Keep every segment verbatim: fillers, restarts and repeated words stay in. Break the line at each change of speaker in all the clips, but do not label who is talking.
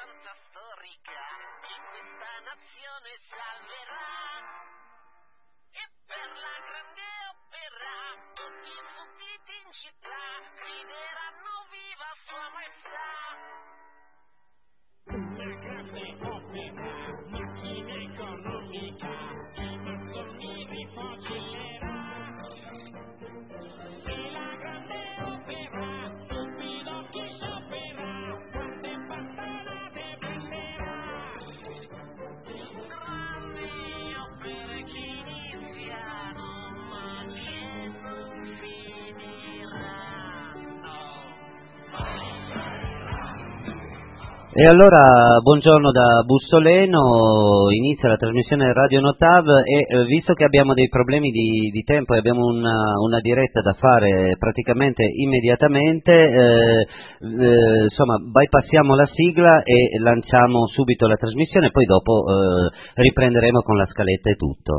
importanza storica che questa nazione salverà. E per la grande opera tutti i sudditi in città grideranno viva sua maestà. Una grande opera, macchina economica, i massoni rifocillerà. E la grande opera, stupido chi sciopera, quante bastonate prenderà. Grandi opere che iniziano, ma che non finiranno.
E allora, buongiorno da Bussoleno, inizia la trasmissione Radio Notav e eh, visto che abbiamo dei problemi di, di tempo e abbiamo una, una diretta da fare praticamente immediatamente, eh, eh, insomma, bypassiamo la sigla e lanciamo subito la trasmissione, poi dopo eh, riprenderemo con la scaletta e tutto.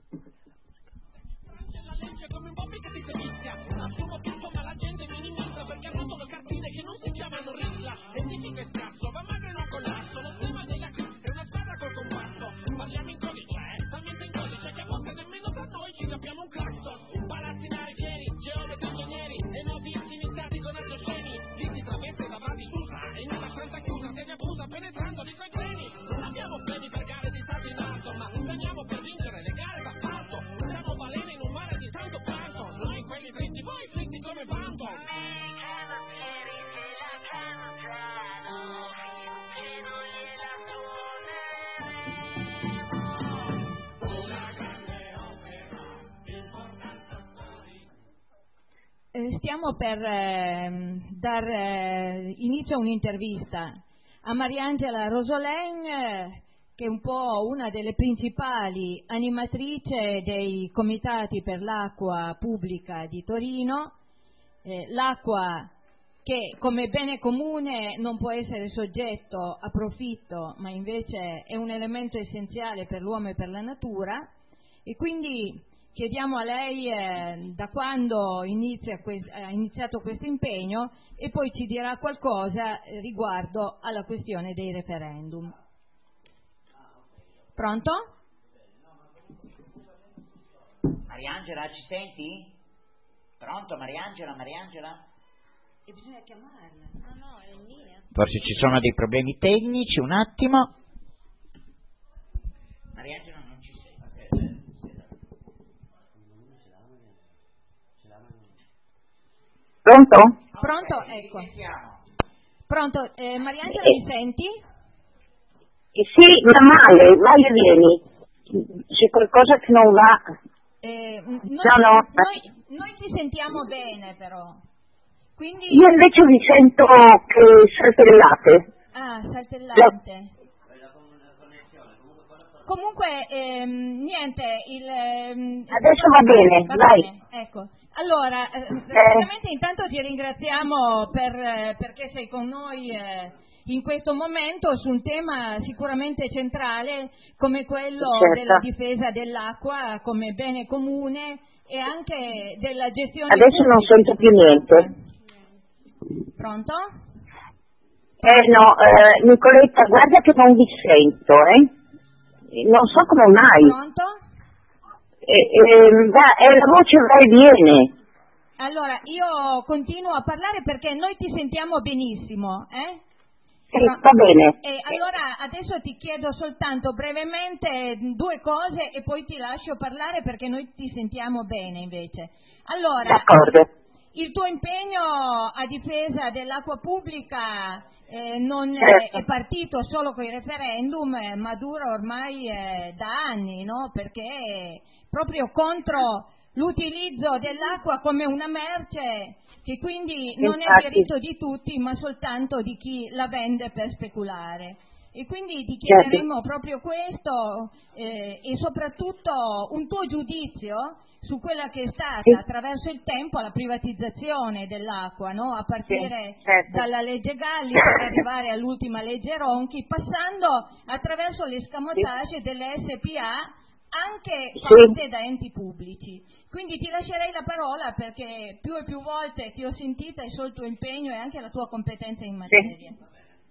Stiamo per eh, dar eh, inizio a un'intervista a Mariangela Rosolin, eh, che è un po' una delle principali animatrici dei comitati per l'acqua pubblica di Torino. Eh, l'acqua che come bene comune non può essere soggetto a profitto, ma invece è un elemento essenziale per l'uomo e per la natura, e quindi chiediamo a lei eh, da quando inizia quest- ha iniziato questo impegno e poi ci dirà qualcosa riguardo alla questione dei referendum. Pronto?
Mariangela, ci senti? Pronto, Mariangela, Mariangela?
E bisogna chiamarla. No, no, è in linea.
Forse ci sono dei problemi tecnici, un attimo. Mariangela non ci sei.
Pronto?
Pronto?
Okay,
ecco.
Sentiamo.
Pronto, eh, Mariangela,
Eh.
mi senti?
Sì, ma male, vai e vieni. C'è qualcosa che non va.
Eh, noi,
No, no.
Noi, noi ti sentiamo bene però. Quindi...
Io invece vi sento che saltellate.
Ah, saltellante. Comunque, ehm, niente, il... ehm,
Adesso va bene,
va
vai.
bene, ecco. Allora, eh, praticamente intanto ti ringraziamo per, eh, perché sei con noi eh, in questo momento su un tema sicuramente centrale come quello
Certo.
della difesa dell'acqua come bene comune e anche della gestione
Adesso non
pubblica.
sento più niente.
Pronto?
Eh no, eh, Nicoletta, guarda che non vi sento, eh. Non so come mai.
Pronto?
Eh, eh, va, eh, la voce va e viene.
Allora, io continuo a parlare perché noi ti sentiamo benissimo, eh?
Sì, va bene.
E allora adesso ti chiedo soltanto brevemente due cose e poi ti lascio parlare perché noi ti sentiamo bene invece. Allora,
D'accordo.
il tuo impegno a difesa dell'acqua pubblica eh, non
Certo.
è partito solo con i referendum, eh, ma dura ormai eh, da anni, no? Perché è proprio contro l'utilizzo dell'acqua come una merce che quindi non è
Infatti.
diritto di tutti ma soltanto di chi la vende per speculare. E quindi ti chiederemo
Certo.
proprio questo eh, e soprattutto un tuo giudizio su quella che è stata
Sì.
attraverso il tempo la privatizzazione dell'acqua, no? A partire
Sì, certo.
dalla legge Galli per arrivare all'ultima legge Ronchi, passando attraverso l'escamotage
Sì.
delle S P A anche
Sì.
fatte da enti pubblici. Quindi ti lascerei la parola perché più e più volte ti ho sentita e so il tuo impegno e anche la tua competenza in materia.
Sì.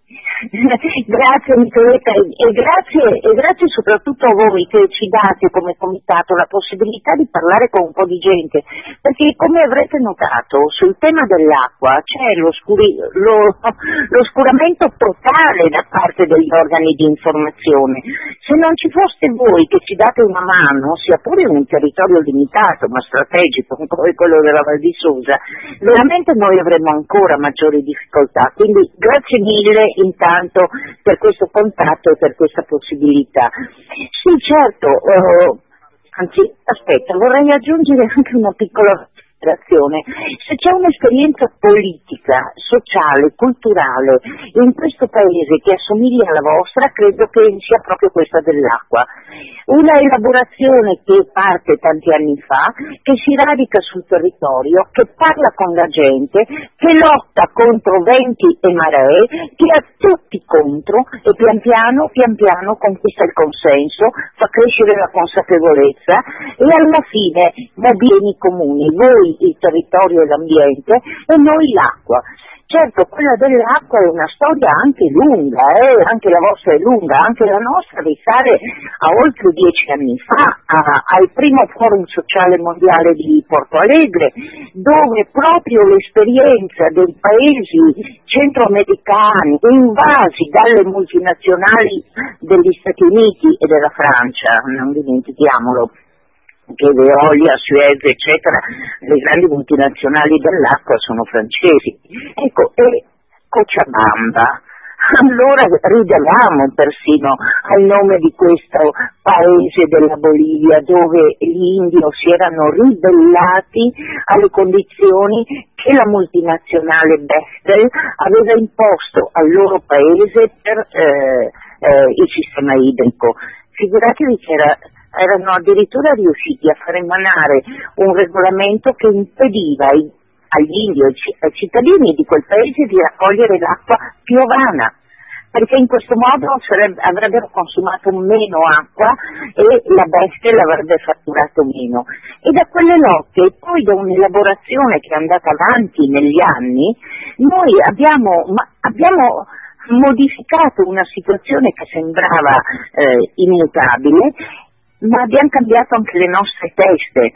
Grazie Nicoletta e grazie, e grazie soprattutto a voi che ci date come comitato la possibilità di parlare con un po' di gente, perché come avrete notato sul tema dell'acqua c'è l'oscuri, lo, l'oscuramento totale da parte degli organi di informazione. Se non ci foste voi che ci date una mano, sia pure in un territorio limitato ma strategico come quello della Val di Susa, veramente noi avremmo ancora maggiori difficoltà, quindi grazie mille intanto per questo contatto e per questa possibilità. Sì, certo, eh, anzi, aspetta, vorrei aggiungere anche una piccola considerazione. Se c'è un'esperienza politica, sociale, culturale in questo paese che assomiglia alla vostra, credo che sia proprio questa dell'acqua. Una elaborazione che parte tanti anni fa, che si radica sul territorio, che parla con la gente, che lotta contro venti e maree, che ha tutti contro e pian piano, pian piano conquista il consenso, fa crescere la consapevolezza e alla fine va bene i comuni, voi il territorio e l'ambiente e noi l'acqua. Certo, quella dell'acqua è una storia anche lunga, eh? Anche la vostra è lunga, anche la nostra risale a oltre dieci anni fa, a, al primo forum sociale mondiale di Porto Alegre, dove proprio l'esperienza dei paesi centroamericani invasi dalle multinazionali degli Stati Uniti e della Francia, non dimentichiamolo, che Veolia, Suez, eccetera, le grandi multinazionali dell'acqua sono francesi. Ecco, e Cochabamba, allora ridevamo persino al nome di questo paese della Bolivia dove gli indios si erano ribellati alle condizioni che la multinazionale Bechtel aveva imposto al loro paese per eh, eh, il sistema idrico. Figuratevi che era erano addirittura riusciti a far emanare un regolamento che impediva ai, agli indios e ai cittadini di quel paese di raccogliere l'acqua piovana, perché in questo modo sarebbe, avrebbero consumato meno acqua e la bestia l'avrebbe fatturato meno. E da quelle lotte e poi da un'elaborazione che è andata avanti negli anni, noi abbiamo, ma, abbiamo modificato una situazione che sembrava eh, immutabile, ma abbiamo cambiato anche le nostre teste.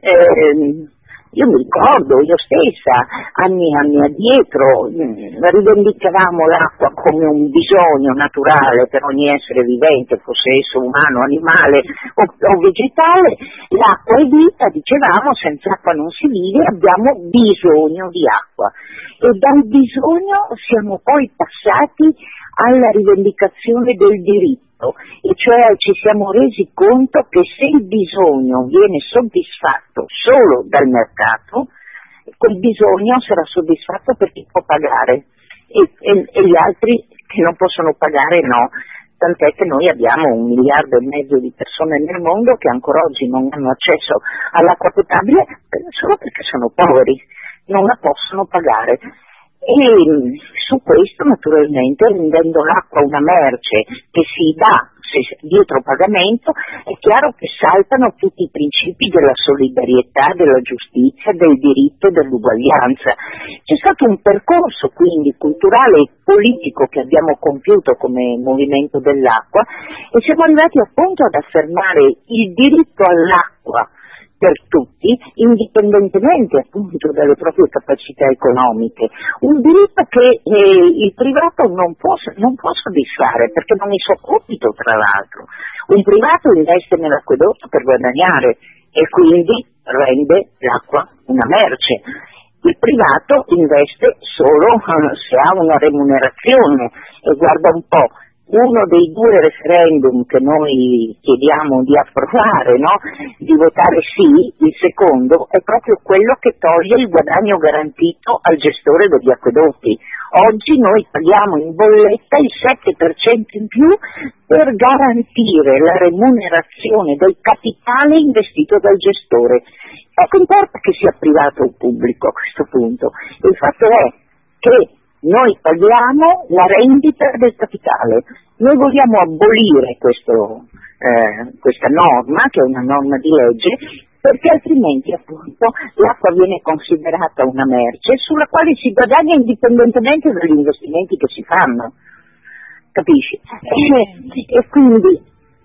Eh, io mi ricordo, io stessa, anni e anni addietro, mh, rivendicavamo l'acqua come un bisogno naturale per ogni essere vivente, fosse esso umano, animale o, o vegetale. L'acqua è vita, dicevamo, senza acqua non si vive, abbiamo bisogno di acqua. E dal bisogno siamo poi passati alla rivendicazione del diritto. E cioè ci siamo resi conto che se il bisogno viene soddisfatto solo dal mercato, quel bisogno sarà soddisfatto per chi può pagare e, e, e gli altri che non possono pagare no, tant'è che noi abbiamo un miliardo e mezzo di persone nel mondo che ancora oggi non hanno accesso all'acqua potabile solo perché sono poveri, non la possono pagare. E su questo naturalmente, rendendo l'acqua una merce che si dà dietro pagamento, è chiaro che saltano tutti i principi della solidarietà, della giustizia, del diritto, dell'uguaglianza. C'è stato un percorso quindi culturale e politico che abbiamo compiuto come movimento dell'acqua e siamo arrivati appunto ad affermare il diritto all'acqua per tutti, indipendentemente appunto dalle proprie capacità economiche, un diritto che eh, il privato non può, non può soddisfare perché non è suo compito, tra l'altro. Un privato investe nell'acquedotto per guadagnare e quindi rende l'acqua una merce. Il privato investe solo eh, se ha una remunerazione e guarda un po'. Uno dei due referendum che noi chiediamo di approvare, no? Di votare sì, il secondo è proprio quello che toglie il guadagno garantito al gestore degli acquedotti. Oggi noi paghiamo in bolletta il sette per cento in più per garantire la remunerazione del capitale investito dal gestore. Poco importa che sia privato o pubblico a questo punto, il fatto è che noi paghiamo la rendita del capitale. Noi vogliamo abolire questo, eh, questa norma, che è una norma di legge, perché altrimenti appunto l'acqua viene considerata una merce sulla quale si guadagna indipendentemente dagli investimenti che si fanno. capisci? E, e quindi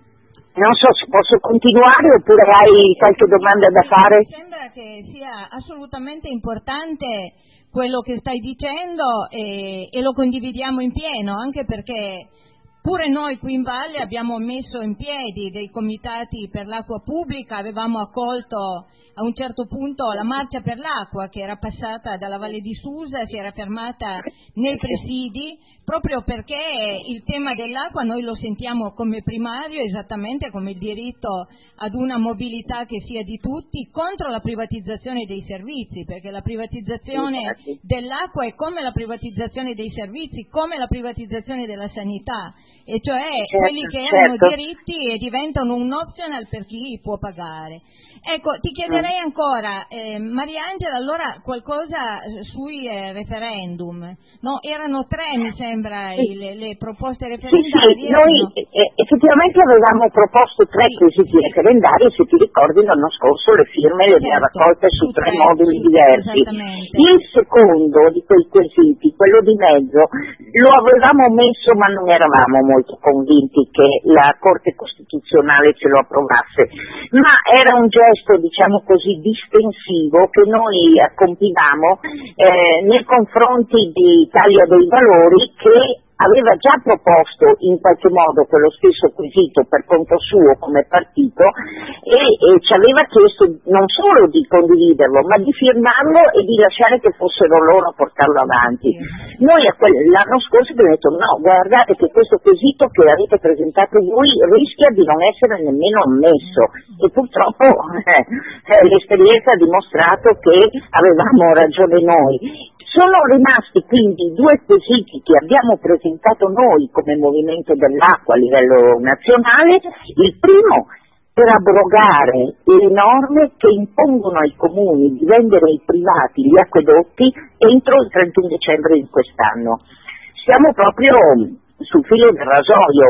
non so se posso continuare oppure hai qualche domanda da fare?
Mi sembra che sia assolutamente importante quello che stai dicendo e, e lo condividiamo in pieno, anche perché pure noi qui in Valle abbiamo messo in piedi dei comitati per l'acqua pubblica, avevamo accolto a un certo punto la marcia per l'acqua che era passata dalla Valle di Susa, si era fermata nei presidi, proprio perché il tema dell'acqua noi lo sentiamo come primario, esattamente come il diritto ad una mobilità che sia di tutti, contro la privatizzazione dei servizi, perché la privatizzazione dell'acqua è come la privatizzazione dei servizi, come la privatizzazione della sanità, e cioè
certo,
quelli che erano
certo.
diritti e diventano un optional per chi può pagare. Ecco, ti chiederei ancora, eh, Mariangela, allora qualcosa sui eh, referendum, no? Erano tre, mi sembra,
sì.
le, le proposte
Sì,
referendarie.
sì, noi
no?
eh, effettivamente avevamo proposto tre
Sì,
quesiti
sì.
referendari, se ti ricordi l'anno scorso le firme le abbiamo
Certo,
raccolte su
su
tre
tre,
moduli
sì,
diversi.
esattamente.
Il secondo di quei quesiti, quello di mezzo, lo avevamo messo ma non eravamo molto convinti che la Corte Costituzionale ce lo approvasse, ma era un gesto, diciamo così, distensivo che noi compivamo eh, nei confronti di Italia dei Valori, che aveva già proposto in qualche modo quello stesso quesito per conto suo come partito e, e ci aveva chiesto non solo di condividerlo ma di firmarlo e di lasciare che fossero loro a portarlo avanti. Noi a quel, l'anno scorso abbiamo detto no, guardate che questo quesito che avete presentato voi rischia di non essere nemmeno ammesso, e purtroppo eh, eh, l'esperienza ha dimostrato che avevamo ragione noi. Sono rimasti quindi due quesiti che abbiamo presentato noi come Movimento dell'Acqua a livello nazionale. Il primo per abrogare le norme che impongono ai comuni di vendere ai privati gli acquedotti entro il trentuno dicembre di quest'anno. Siamo proprio sul filo del rasoio,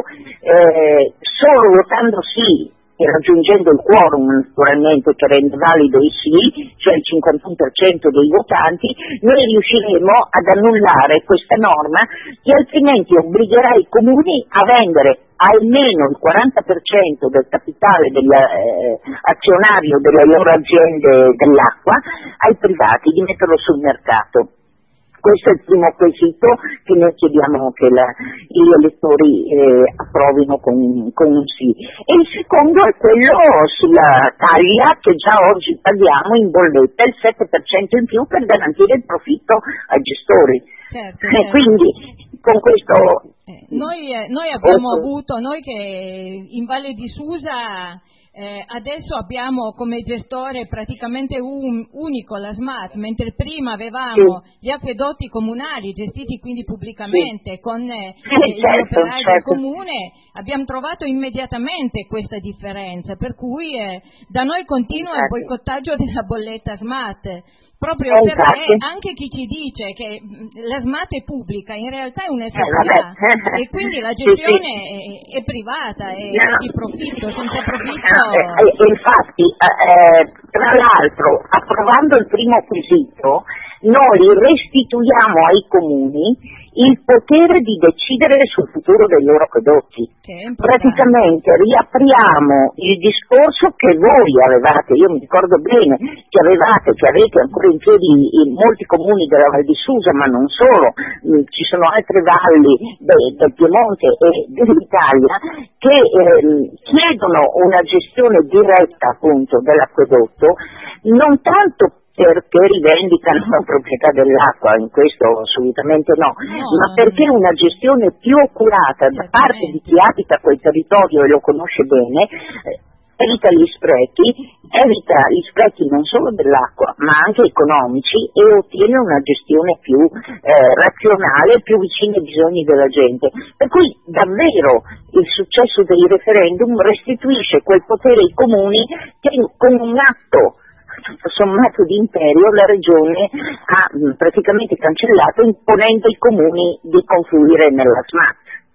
eh, solo votando sì e raggiungendo il quorum naturalmente che rende valido il sì, cioè il cinquantuno per cento dei votanti, noi riusciremo ad annullare questa norma che altrimenti obbligherà i comuni a vendere almeno il quaranta per cento del capitale degli, eh, azionario delle loro aziende dell'acqua ai privati, di metterlo sul mercato. Questo è il primo quesito che noi chiediamo che la, gli elettori eh, approvino con, con un sì. E il secondo è quello sulla taglia che già oggi paghiamo in bolletta, il sette per cento in più per garantire il profitto ai gestori.
Certo,
eh,
certo.
Quindi con questo...
Eh, noi, eh, noi abbiamo avuto, noi che in Valle di Susa... Eh, adesso abbiamo come gestore praticamente un, unico la SMAT, mentre prima avevamo sì. gli acquedotti comunali gestiti quindi pubblicamente sì. con eh,
sì,
gli
certo,
operai
certo.
del comune. Abbiamo trovato immediatamente questa differenza, per cui eh, da noi continua certo. il boicottaggio della bolletta SMAT. Proprio
eh,
perché
infatti.
anche chi ci dice che la SMAT è pubblica, in realtà è un S P A eh, e quindi la gestione sì, sì. È, è privata, è, no. è di profitto, senza profitto.
No, e, e infatti, eh, tra l'altro, approvando il primo quesito, noi restituiamo ai comuni il potere di decidere sul futuro dei loro acquedotti. Praticamente riapriamo il discorso che voi avevate, io mi ricordo bene che avevate, che avete ancora in piedi in molti comuni della Val di Susa, ma non solo, mh, ci sono altre valli de, del Piemonte e dell'Italia che eh, chiedono una gestione diretta appunto dell'acquedotto, non tanto perché rivendicano la proprietà dell'acqua, in questo assolutamente no, no ma perché una gestione più oculata da parte di chi abita quel territorio e lo conosce bene eh, evita gli sprechi, evita gli sprechi non solo dell'acqua ma anche economici e ottiene una gestione più eh, razionale, più vicina ai bisogni della gente. Per cui davvero il successo dei referendum restituisce quel potere ai comuni che con un atto sommato di imperio la regione ha mh, praticamente cancellato, imponendo ai comuni di confluire nella SMAT.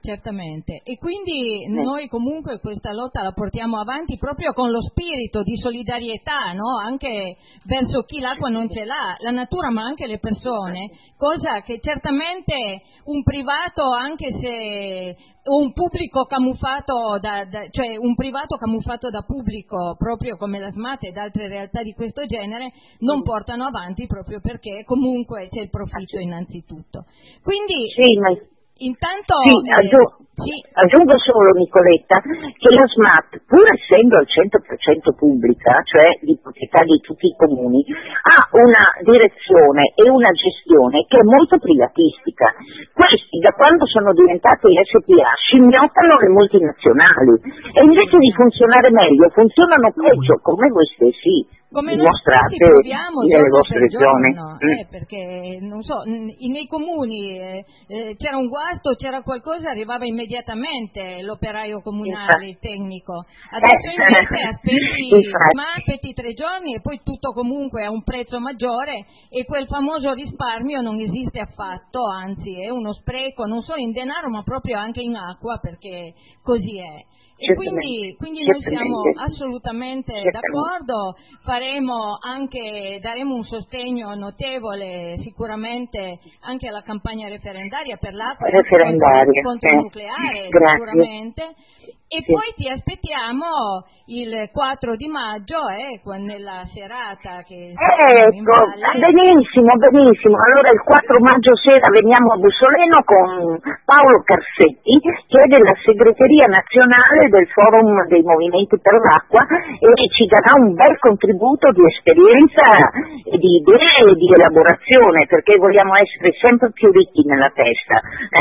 certamente. E quindi noi comunque questa lotta la portiamo avanti proprio con lo spirito di solidarietà, no? Anche verso chi l'acqua non ce l'ha, la natura ma anche le persone, cosa che certamente un privato, anche se un pubblico camuffato da, da cioè un privato camuffato da pubblico, proprio come la SMAT ed altre realtà di questo genere, non portano avanti proprio perché comunque c'è il profitto innanzitutto. Quindi
sì, ma...
intanto
sì,
eh,
aggiungo,
sì.
aggiungo solo, Nicoletta, che la SMAT, pur essendo al cento per cento pubblica, cioè di proprietà di tutti i comuni, ha una direzione e una gestione che è molto privatistica. Questi, da quando sono diventati S P A, scimmiottano le multinazionali e invece di funzionare meglio, funzionano peggio, come voi stessi
come noi
dimostrate
proviamo
nelle
giorno
vostre
per
zone.
giorno, eh, perché non so, nei comuni eh, eh, c'era un guasto, c'era qualcosa, arrivava immediatamente l'operaio comunale, il tecnico. Adesso invece aspetti, ma aspetti tre giorni e poi tutto comunque a un prezzo maggiore e quel famoso risparmio non esiste affatto, anzi è uno spreco non solo in denaro ma proprio anche in acqua, perché così è. E quindi, quindi noi siamo assolutamente d'accordo, faremo anche, daremo un sostegno notevole sicuramente anche alla campagna referendaria per l'acqua
referendaria,
contro, contro
eh.
il nucleare
Grazie.
sicuramente. E
sì.
poi ti aspettiamo il quattro di maggio, eh, nella serata che
ecco, benissimo, benissimo. Allora il quattro maggio sera veniamo a Bussoleno con Paolo Carsetti, che è della segreteria nazionale del Forum dei Movimenti per l'Acqua e ci darà un bel contributo di esperienza e di idee e di elaborazione, perché vogliamo essere sempre più ricchi nella testa.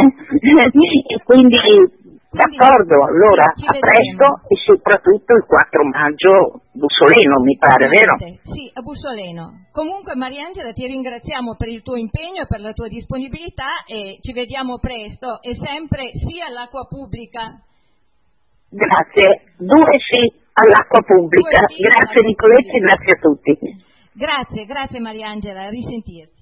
Eh? E quindi d'accordo, allora a presto e soprattutto il quattro maggio Bussoleno, mi pare, vero?
Sì, a Bussoleno. Comunque Mariangela ti ringraziamo per il tuo impegno e per la tua disponibilità e ci vediamo presto e sempre sì all'acqua pubblica.
Grazie, due sì all'acqua pubblica. Sì grazie Nicoletta e grazie a tutti.
Grazie, grazie Mariangela, a risentirci.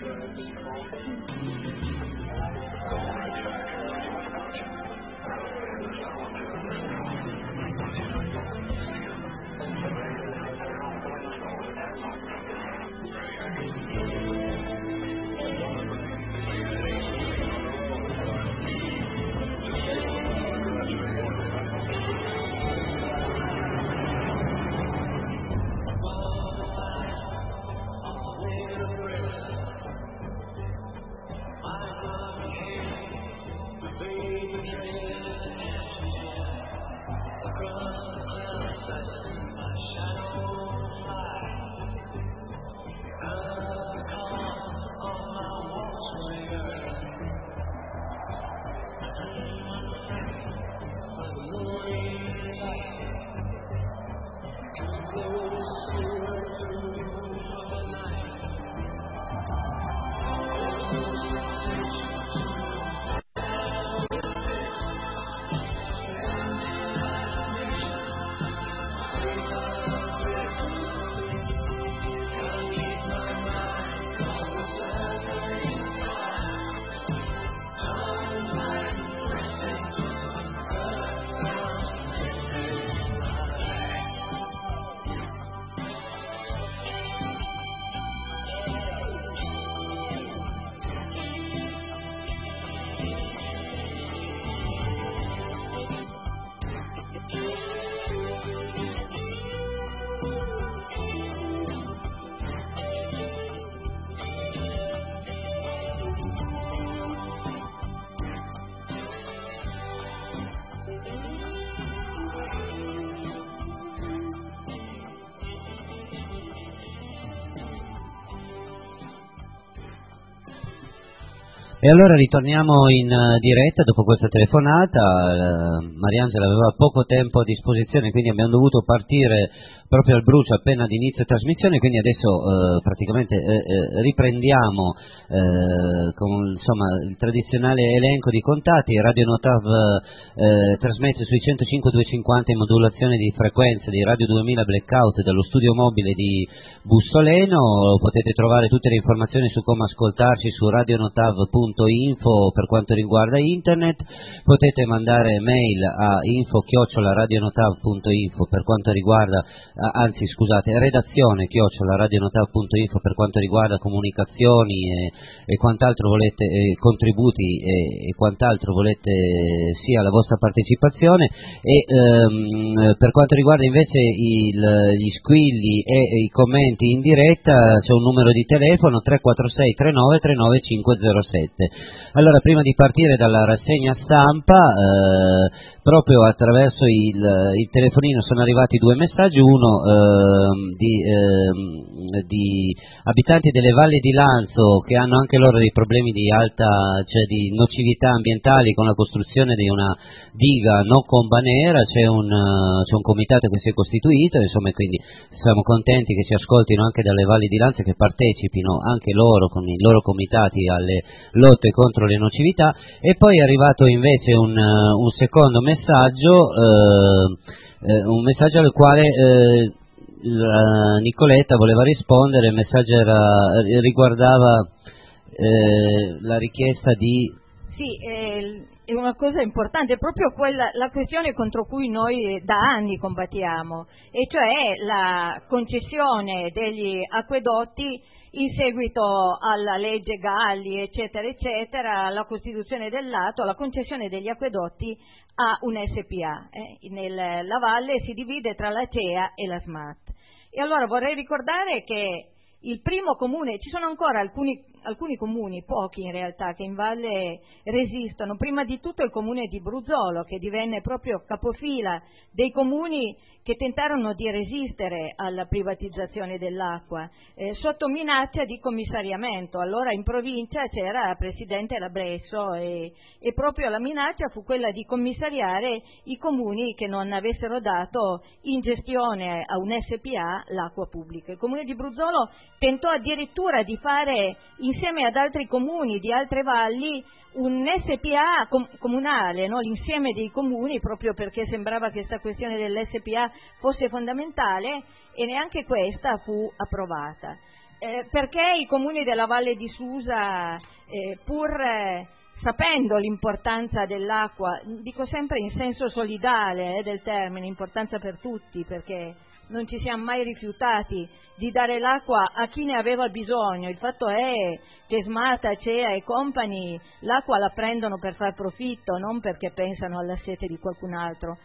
E allora ritorniamo in uh, diretta dopo questa telefonata. uh, Mariangela aveva poco tempo a disposizione, quindi abbiamo dovuto partire proprio al brucio appena di inizio trasmissione, quindi adesso uh, praticamente uh, uh, riprendiamo uh, con insomma, il tradizionale elenco di contatti. Radio Notav uh, trasmette sui centocinque duecentocinquanta in modulazione di frequenza di Radio duemila Blackout dallo studio mobile di Bussoleno. Potete trovare tutte le informazioni su come ascoltarci su radionotav punto info per quanto riguarda internet. Potete mandare mail a info chiocciola radionotav punto info per quanto riguarda anzi scusate redazione chiocciola radionotav punto info per quanto riguarda comunicazioni e, e quant'altro volete, e contributi e, e quant'altro volete sia la vostra partecipazione. E ehm, per quanto riguarda invece il, gli squilli e, e i commenti in diretta, c'è un numero di telefono tre quattro sei tre nove tre nove cinque zero sette. Allora, prima di partire dalla rassegna stampa, eh, proprio attraverso il, il telefonino sono arrivati due messaggi, uno eh, di, eh, di abitanti delle valli di Lanzo che hanno anche loro dei problemi di alta, cioè di nocività ambientali con la costruzione di una diga no comba nera. C'è un, c'è un comitato che si è costituito, insomma, quindi siamo contenti che ci ascoltino anche dalle valli di Lanzo e che partecipino anche loro con i loro comitati alle lotte contro le nocività. E poi è arrivato invece un, un secondo messaggio, eh, eh, un messaggio al quale eh, la Nicoletta voleva rispondere. Il messaggio era, riguardava eh, la richiesta di...
Sì, eh, è una cosa importante, proprio quella, la questione contro cui noi da anni combattiamo, e cioè la concessione degli acquedotti in seguito alla legge Galli, eccetera, eccetera, la costituzione del lato, la concessione degli acquedotti a un S P A. Eh? Nel, la valle si divide tra la C E A e la S M A T. E allora vorrei ricordare che il primo comune, ci sono ancora alcuni, alcuni comuni, pochi in realtà, che in valle resistono. Prima di tutto il comune di Bruzzolo, che divenne proprio capofila dei comuni che tentarono di resistere alla privatizzazione dell'acqua, eh, sotto minaccia di commissariamento. Allora in provincia c'era presidente Labresso e, e proprio la minaccia fu quella di commissariare i comuni che non avessero dato in gestione a un S P A l'acqua pubblica. Il comune di Bruzzolo tentò addirittura di fare, insieme ad altri comuni di altre valli, un S P A com- comunale, no? L'insieme dei comuni, proprio perché sembrava che questa questione dell'S P A fosse fondamentale, e neanche questa fu approvata. eh, perché i comuni della Valle di Susa, eh, pur eh, sapendo l'importanza dell'acqua, dico sempre in senso solidale eh, del termine, importanza per tutti, perché non ci siamo mai rifiutati di dare l'acqua a chi ne aveva bisogno. Il fatto è che Smart, Acea e compagni l'acqua la prendono per far profitto, non perché pensano alla sete di qualcun altro.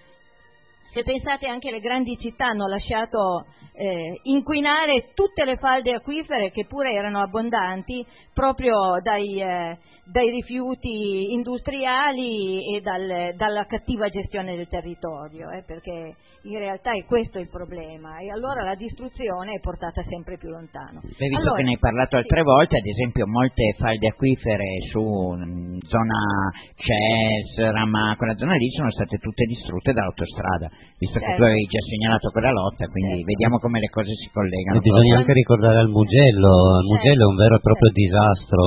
Se pensate, anche le grandi città hanno lasciato eh, inquinare tutte le falde acquifere, che pure erano abbondanti, proprio dai, eh, dai rifiuti industriali e dal, dalla cattiva gestione del territorio, eh, perché in realtà è questo il problema, e allora la distruzione è portata sempre più lontano.
Beh, visto
allora,
che ne hai parlato altre
sì.
volte, ad esempio molte falde acquifere su mh, zona C E S, Rama, quella zona lì sono state tutte distrutte dall'autostrada, visto
certo.
che tu avevi già segnalato quella lotta, quindi
certo.
vediamo come le cose si collegano.
E bisogna anche ricordare al Mugello, il
certo.
Mugello è un vero e proprio certo. disastro.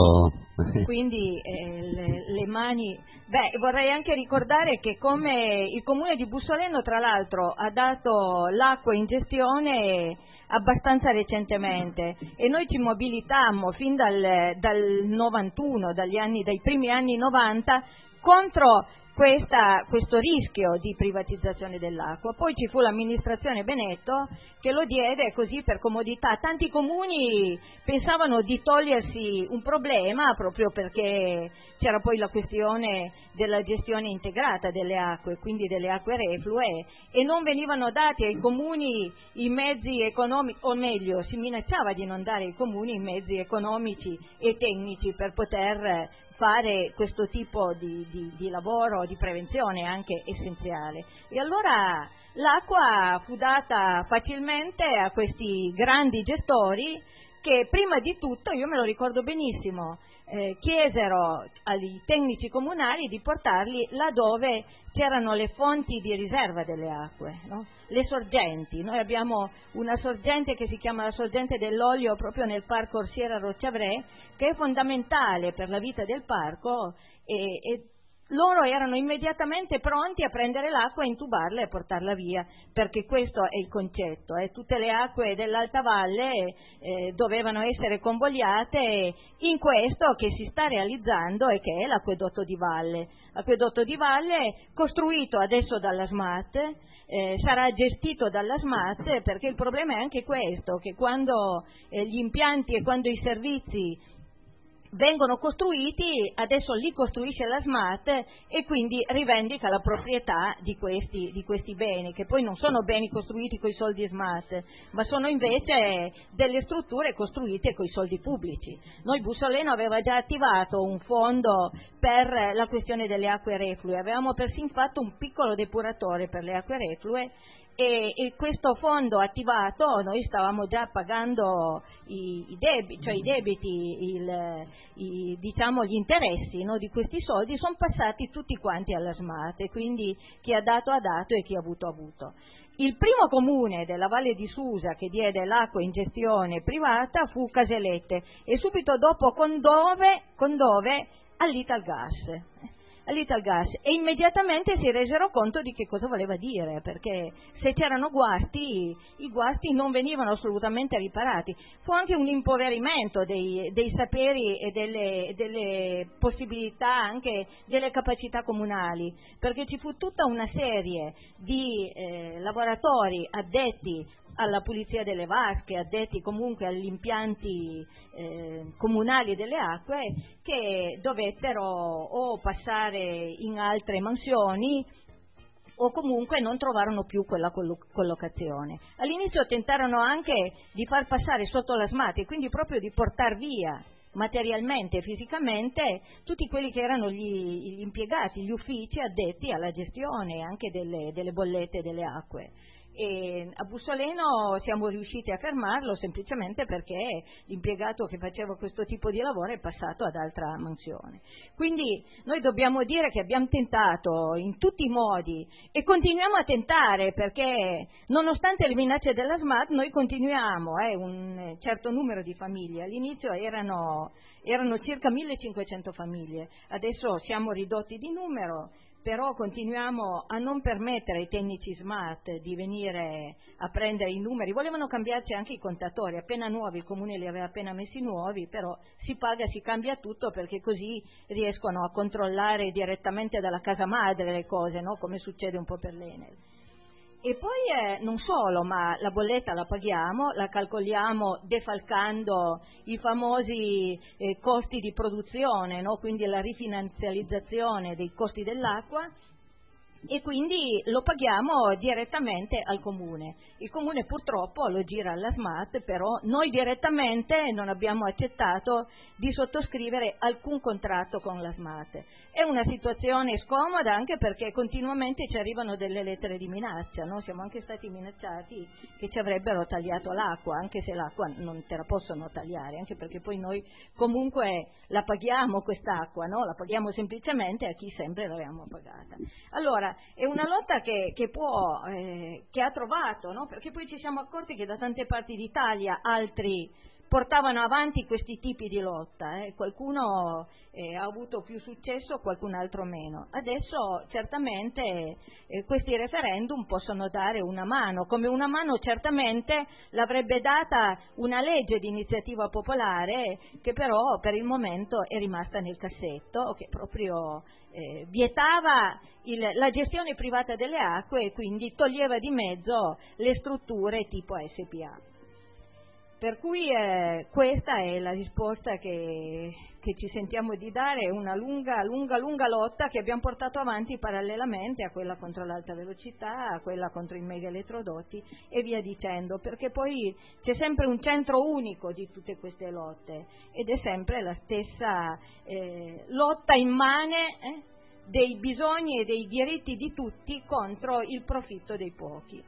Quindi eh, le, le mani... Beh, vorrei anche ricordare che come il comune di Bussoleno, tra l'altro, ha dato l'acqua in gestione abbastanza recentemente, e noi ci mobilitammo fin dal, dal novantuno, dagli anni, dai primi anni novanta, contro Questa, questo rischio di privatizzazione dell'acqua. Poi ci fu l'amministrazione Benetto che lo diede così per comodità. Tanti comuni pensavano di togliersi un problema proprio perché c'era poi la questione della gestione integrata delle acque, quindi delle acque reflue, e non venivano dati ai comuni i mezzi economici, o meglio si minacciava di non dare ai comuni i mezzi economici e tecnici per poter fare questo tipo di, di, di lavoro, di prevenzione anche essenziale. E allora l'acqua fu data facilmente a questi grandi gestori che prima di tutto, io me lo ricordo benissimo, eh, chiesero ai tecnici comunali di portarli laddove c'erano le fonti di riserva delle acque, no? Le sorgenti. Noi abbiamo una sorgente che si chiama la sorgente dell'olio proprio nel parco Orsiera Rocciavrè, che è fondamentale per la vita del parco, e, e loro erano immediatamente pronti a prendere l'acqua, intubarla e portarla via, perché questo è il concetto, eh. Tutte le acque dell'Alta Valle eh, dovevano essere convogliate in questo che si sta realizzando e che è l'acquedotto di valle. L'acquedotto di valle costruito adesso dalla Smart, eh, sarà gestito dalla Smart, perché il problema è anche questo, che quando eh, gli impianti e quando i servizi vengono costruiti, adesso li costruisce la Smart e quindi rivendica la proprietà di questi, di questi beni, che poi non sono beni costruiti con i soldi Smart, ma sono invece delle strutture costruite con i soldi pubblici. Noi Bussoleno aveva già attivato un fondo per la questione delle acque reflue, avevamo persino fatto un piccolo depuratore per le acque reflue, e, e questo fondo attivato noi stavamo già pagando i, i debiti, cioè i debiti, il, i, diciamo gli interessi, no, di questi soldi sono passati tutti quanti alla Smart, e quindi chi ha dato ha dato e chi ha avuto ha avuto. Il primo comune della Valle di Susa che diede l'acqua in gestione privata fu Caselette, e subito dopo Condove, Condove all'Italgas. all'Italgas e immediatamente si resero conto di che cosa voleva dire, perché se c'erano guasti, i guasti non venivano assolutamente riparati. Fu anche un impoverimento dei, dei saperi e delle, delle possibilità, anche delle capacità comunali, perché ci fu tutta una serie di eh, lavoratori addetti alla pulizia delle vasche, addetti comunque agli impianti eh, comunali delle acque, che dovettero o passare in altre mansioni o comunque non trovarono più quella collocazione. All'inizio tentarono anche di far passare sotto la Smart e quindi proprio di portar via materialmente e fisicamente tutti quelli che erano gli, gli impiegati, gli uffici addetti alla gestione anche delle, delle bollette delle acque. E a Bussoleno siamo riusciti a fermarlo semplicemente perché l'impiegato che faceva questo tipo di lavoro è passato ad altra mansione. Quindi noi dobbiamo dire che abbiamo tentato in tutti i modi e continuiamo a tentare, perché nonostante le minacce della Smart noi continuiamo, eh, un certo numero di famiglie, all'inizio erano, erano circa millecinquecento famiglie, adesso siamo ridotti di numero, però continuiamo a non permettere ai tecnici smart di venire a prendere i numeri. Volevano cambiarci anche i contatori, appena nuovi, il Comune li aveva appena messi nuovi, però si paga, si cambia tutto, perché così riescono a controllare direttamente dalla casa madre le cose, no? Come succede un po' per l'Enel. E poi eh, non solo, ma la bolletta la paghiamo, la calcoliamo defalcando i famosi eh, costi di produzione, no? Quindi la rifinanziarizzazione dei costi dell'acqua, e quindi lo paghiamo direttamente al Comune. Il Comune purtroppo lo gira alla Smart, però noi direttamente non abbiamo accettato di sottoscrivere alcun contratto con la Smart. È una situazione scomoda, anche perché continuamente ci arrivano delle lettere di minaccia, no? Siamo anche stati minacciati che ci avrebbero tagliato l'acqua, anche se l'acqua non te la possono tagliare, anche perché poi noi comunque la paghiamo quest'acqua, no? La paghiamo semplicemente a chi sempre l'avevamo pagata. Allora, è una lotta che, che può, eh, che ha trovato, no? Perché poi ci siamo accorti che da tante parti d'Italia altri portavano avanti questi tipi di lotta, eh. Qualcuno eh, ha avuto più successo, qualcun altro meno. Adesso certamente eh, questi referendum possono dare una mano, come una mano certamente l'avrebbe data una legge di iniziativa popolare, che però per il momento è rimasta nel cassetto, che proprio eh, vietava il, la gestione privata delle acque e quindi toglieva di mezzo le strutture tipo A S P A. Per cui eh, questa è la risposta che, che ci sentiamo di dare, è una lunga, lunga, lunga lotta che abbiamo portato avanti parallelamente a quella contro l'alta velocità, a quella contro i mega elettrodotti e via dicendo, perché poi c'è sempre un centro unico di tutte queste lotte ed è sempre la stessa eh, lotta immane eh, dei bisogni e dei diritti di tutti contro il profitto dei pochi.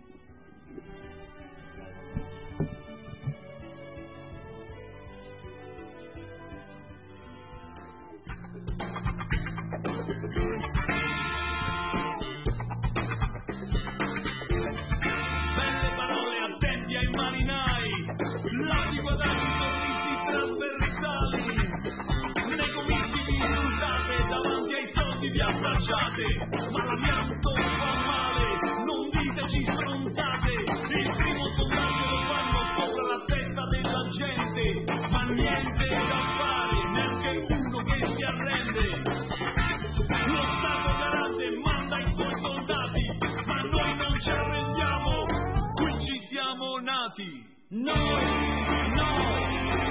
Belle parole, attenti ai marinai, là di guadagni sorrisi trasversali, nei comizi vi insultate, davanti ai soldi vi abbracciate, ma l'amianto fa male, non diteci stronzate, il primo sondaggio lo fanno sopra la testa della gente, ma niente da fare, neanche uno che si arrende. Lo Stato garante manda i suoi soldati, ma noi non ci arrendiamo, qui ci siamo nati. Noi, noi,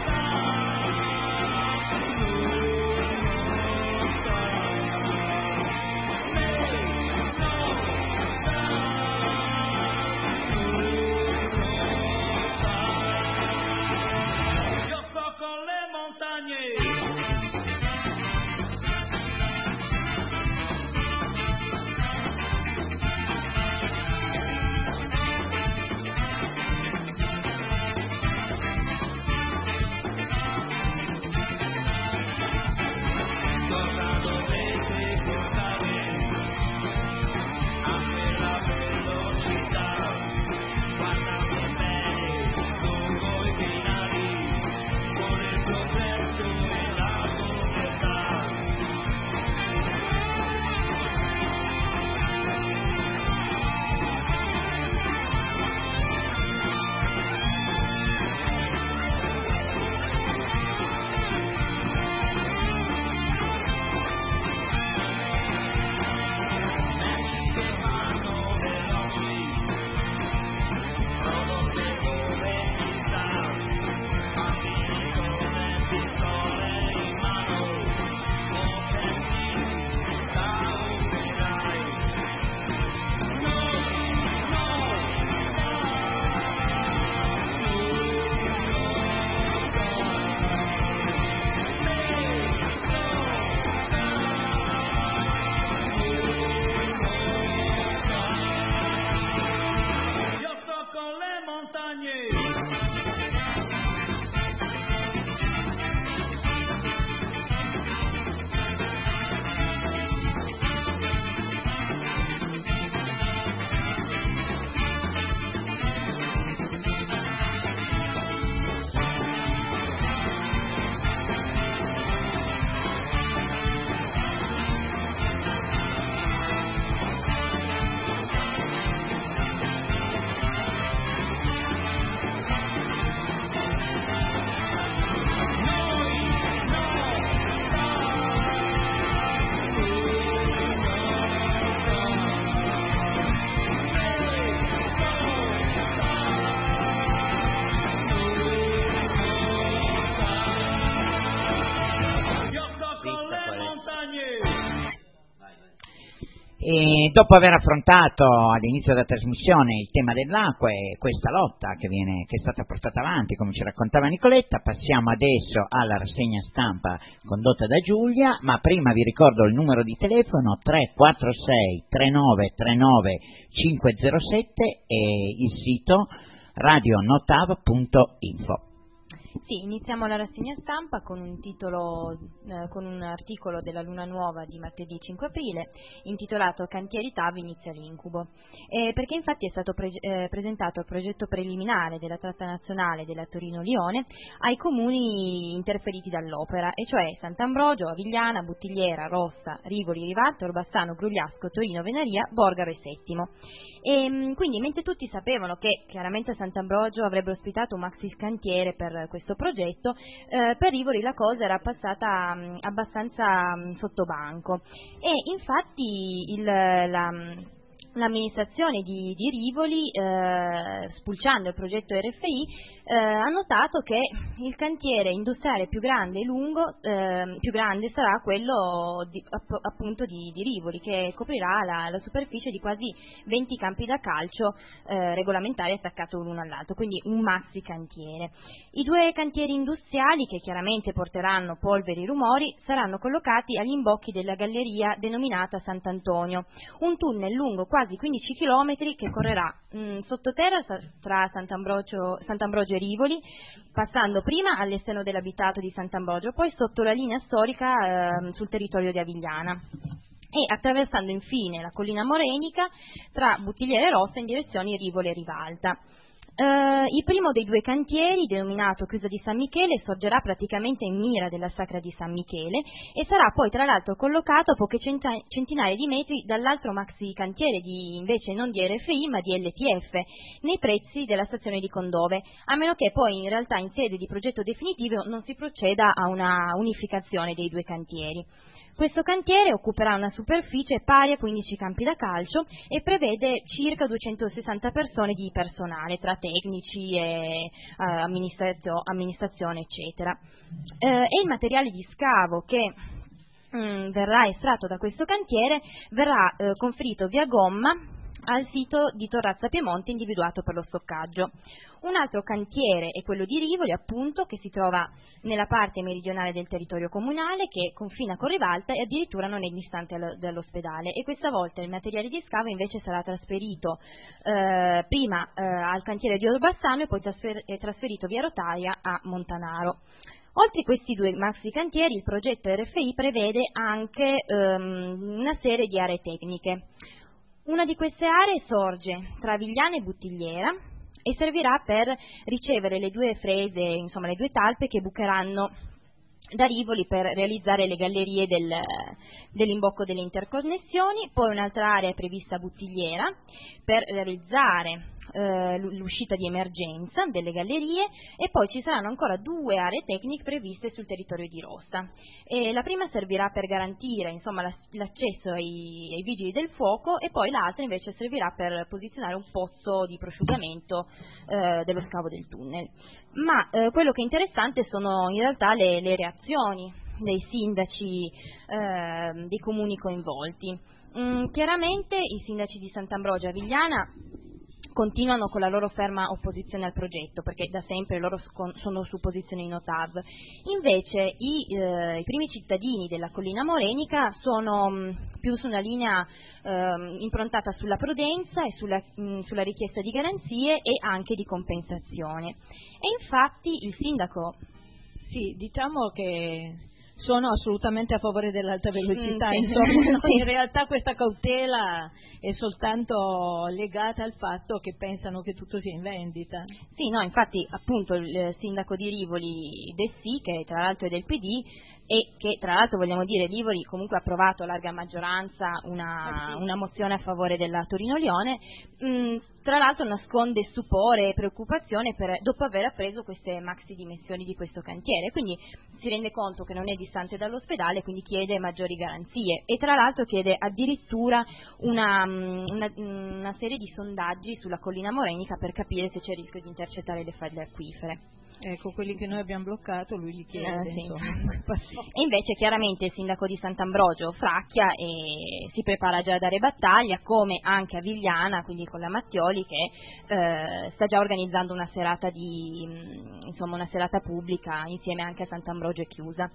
E dopo aver affrontato all'inizio della trasmissione il tema dell'acqua e questa lotta che, viene, che è stata portata avanti, come ci raccontava Nicoletta, passiamo adesso alla rassegna stampa condotta da Giulia, ma prima vi ricordo il numero di telefono tre quattro sei tre nove tre nove cinque zero sette e il sito radio notav punto info.
Sì, iniziamo la rassegna stampa con un titolo, eh, con un articolo della Luna Nuova di martedì cinque aprile intitolato Cantieri T A V inizia l'incubo, eh, perché infatti è stato pre- eh, presentato il progetto preliminare della tratta nazionale della Torino-Lione ai comuni interferiti dall'opera, e cioè Sant'Ambrogio, Avigliana, Buttigliera, Rossa, Rivoli, Rivalto, Orbassano, Grugliasco, Torino, Venaria, Borgaro e Settimo. E quindi, mentre tutti sapevano che chiaramente Sant'Ambrogio avrebbe ospitato un maxi cantiere per questo progetto, eh, per Rivoli la cosa era passata mh, abbastanza mh, sottobanco, e infatti il, la, l'amministrazione di, di Rivoli, eh, spulciando il progetto R F I, eh, ha notato che il cantiere industriale più grande e lungo, eh, più grande sarà quello di, app- appunto di, di Rivoli, che coprirà la, la superficie di quasi venti campi da calcio eh, regolamentari attaccati l'uno all'altro, quindi un maxi cantiere. I due cantieri industriali, che chiaramente porteranno polveri e rumori, saranno collocati agli imbocchi della galleria denominata Sant'Antonio, un tunnel lungo quasi quindici chilometri che correrà mh, sottoterra tra Sant'Ambrogio, Sant'Ambrogio e Rivoli, passando prima all'esterno dell'abitato di Sant'Ambrogio, poi sotto la linea storica eh, sul territorio di Avigliana, e attraversando infine la collina morenica tra Buttigliere e Rossa in direzione Rivoli e Rivalta. Uh, il primo dei due cantieri, denominato Chiusa di San Michele, sorgerà praticamente in mira della Sacra di San Michele e sarà poi tra l'altro collocato a poche centa- centinaia di metri dall'altro maxi cantiere, di, invece non di R F I ma di L T F, nei pressi della stazione di Condove, a meno che poi in realtà in sede di progetto definitivo non si proceda a una unificazione dei due cantieri. Questo cantiere occuperà una superficie pari a quindici campi da calcio e prevede circa duecentosessanta persone di personale, tra tecnici e uh, amministrazio- amministrazione, eccetera. Eh, e il materiale di scavo che mh, verrà estratto da questo cantiere verrà eh, conferito via gomma al sito di Torrazza Piemonte individuato per lo stoccaggio. Un altro cantiere è quello di Rivoli, appunto, che si trova nella parte meridionale del territorio comunale, che confina con Rivalta e addirittura non è distante allo, dall'ospedale, e questa volta il materiale di scavo invece sarà trasferito eh, prima eh, al cantiere di Orbassano e poi trasfer- è trasferito via rotaia a Montanaro. Oltre a questi due maxi cantieri, il progetto R F I prevede anche ehm, una serie di aree tecniche. Una di queste aree sorge tra Avigliana e Buttigliera e servirà per ricevere le due frese, insomma le due talpe che bucheranno da Rivoli per realizzare le gallerie del, dell'imbocco delle interconnessioni. Poi un'altra area è prevista a Buttigliera per realizzare eh, l'uscita di emergenza delle gallerie, e poi ci saranno ancora due aree tecniche previste sul territorio di Rossa. E la prima servirà per garantire insomma, l'accesso ai, ai vigili del fuoco, e poi l'altra invece servirà per posizionare un pozzo di prosciugamento eh, dello scavo del tunnel. Ma eh, quello che è interessante sono in realtà le, le reazioni dei sindaci eh, dei comuni coinvolti. Mm, chiaramente i sindaci di Sant'Ambrogio e Avigliana continuano con la loro ferma opposizione al progetto, perché da sempre loro sono su posizione in Notav. Invece i, eh, i primi cittadini della collina morenica sono mh, più su una linea eh, improntata sulla prudenza e sulla, mh, sulla richiesta di garanzie e anche di compensazione. E infatti il sindaco...
Sì, diciamo che sono assolutamente a favore dell'alta velocità,
mm,
insomma, in realtà questa cautela è soltanto legata al fatto che pensano che tutto sia in vendita.
Sì, no, infatti appunto il sindaco di Rivoli, Dessì, che tra l'altro è del P D, e che tra l'altro vogliamo dire Rivoli comunque ha approvato a larga maggioranza una, una mozione a favore della Torino-Lione, mh, tra l'altro nasconde stupore e preoccupazione per, dopo aver appreso queste maxi dimensioni di questo cantiere, quindi si rende conto che non è distante dall'ospedale, quindi chiede maggiori garanzie, e tra l'altro chiede addirittura una, una, una serie di sondaggi sulla collina morenica per capire se c'è il rischio di intercettare le falde acquifere.
Ecco, quelli che noi abbiamo bloccato lui li chiede.
Eh, sì.
Insomma.
E invece chiaramente il sindaco di Sant'Ambrogio Fracchia e si prepara già a dare battaglia, come anche a Vigliana, quindi con la Mattioli, che eh, sta già organizzando una serata di insomma una serata pubblica insieme anche a Sant'Ambrogio e Chiusa.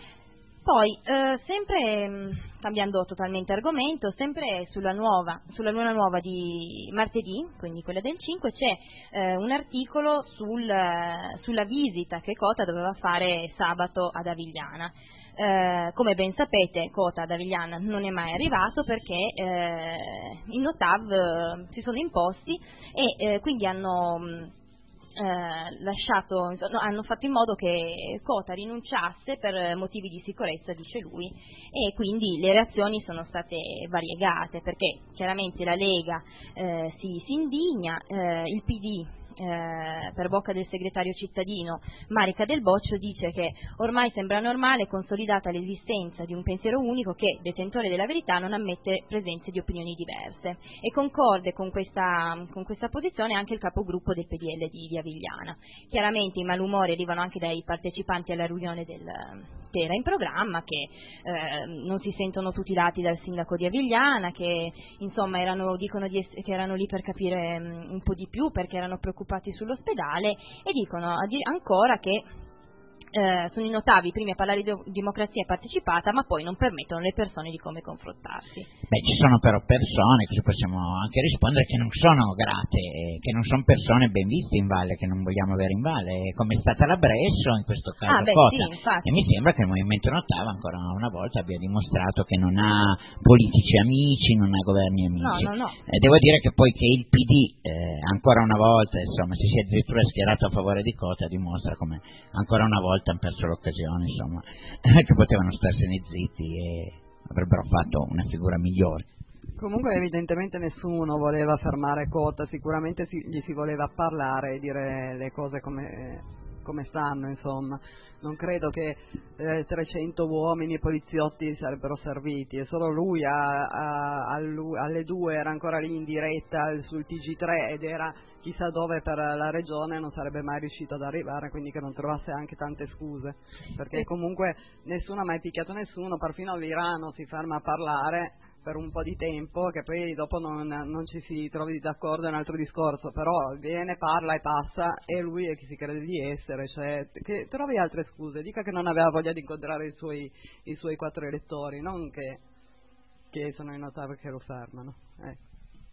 Poi, eh, sempre mh, cambiando totalmente argomento, sempre sulla nuova, sulla luna nuova di martedì, quindi quella del cinque, c'è eh, un articolo sul, eh, sulla visita che Cota doveva fare sabato ad Avigliana. Eh, come ben sapete, Cota ad Avigliana non è mai arrivato perché eh, i Notav eh, si sono imposti e eh, quindi hanno... Mh, Eh, lasciato, no, hanno fatto in modo che Cota rinunciasse per motivi di sicurezza, dice lui, e quindi le reazioni sono state variegate, perché chiaramente la Lega eh, si, si indigna, eh, il P D Eh, per bocca del segretario cittadino Marica Del Boccio dice che ormai sembra normale e consolidata l'esistenza di un pensiero unico che, detentore della verità, non ammette presenze di opinioni diverse, e concorde con questa, con questa posizione anche il capogruppo del P D L di, di Avigliana. Chiaramente i malumori arrivano anche dai partecipanti alla riunione del, che era in programma, che eh, non si sentono tutelati dal sindaco di Avigliana, che insomma erano, dicono di ess- che erano lì per capire um, un po' di più perché erano preoccupati sull'ospedale, e dicono ancora che eh, sono i Notavi i primi a parlare di democrazia partecipata, ma poi non permettono alle persone di come confrontarsi.
Beh, ci sono però persone, così possiamo anche rispondere, che non sono grate, eh, che non sono persone ben viste in valle, che non vogliamo avere in valle, come è stata la Bresso in questo caso
ah, beh,
Cota.
Sì, infatti.
E mi sembra che il Movimento Notav ancora una volta abbia dimostrato che non ha politici amici, non ha governi amici.
No, no, no.
Eh, devo dire che poi che il P D eh, ancora una volta insomma si sia addirittura schierato a favore di Cota dimostra come ancora una volta hanno perso l'occasione, insomma, che potevano starsene zitti e avrebbero fatto una figura migliore.
Comunque evidentemente nessuno voleva fermare Cota, sicuramente si, gli si voleva parlare e dire le cose come, come stanno, insomma. Non credo che eh, trecento uomini e poliziotti sarebbero serviti, e solo lui a, a, a lui, alle due era ancora lì in diretta sul T G tre ed era chissà dove per la regione, non sarebbe mai riuscito ad arrivare, quindi che non trovasse anche tante scuse, perché comunque nessuno ha mai picchiato nessuno, perfino l'Irano si ferma a parlare per un po' di tempo, che poi dopo non, non ci si trovi d'accordo è un altro discorso, però viene, parla e passa, e lui è chi si crede di essere, cioè che trovi altre scuse, dica che non aveva voglia di incontrare i suoi, i suoi quattro elettori, non che, che sono i Notav che lo fermano. Ecco.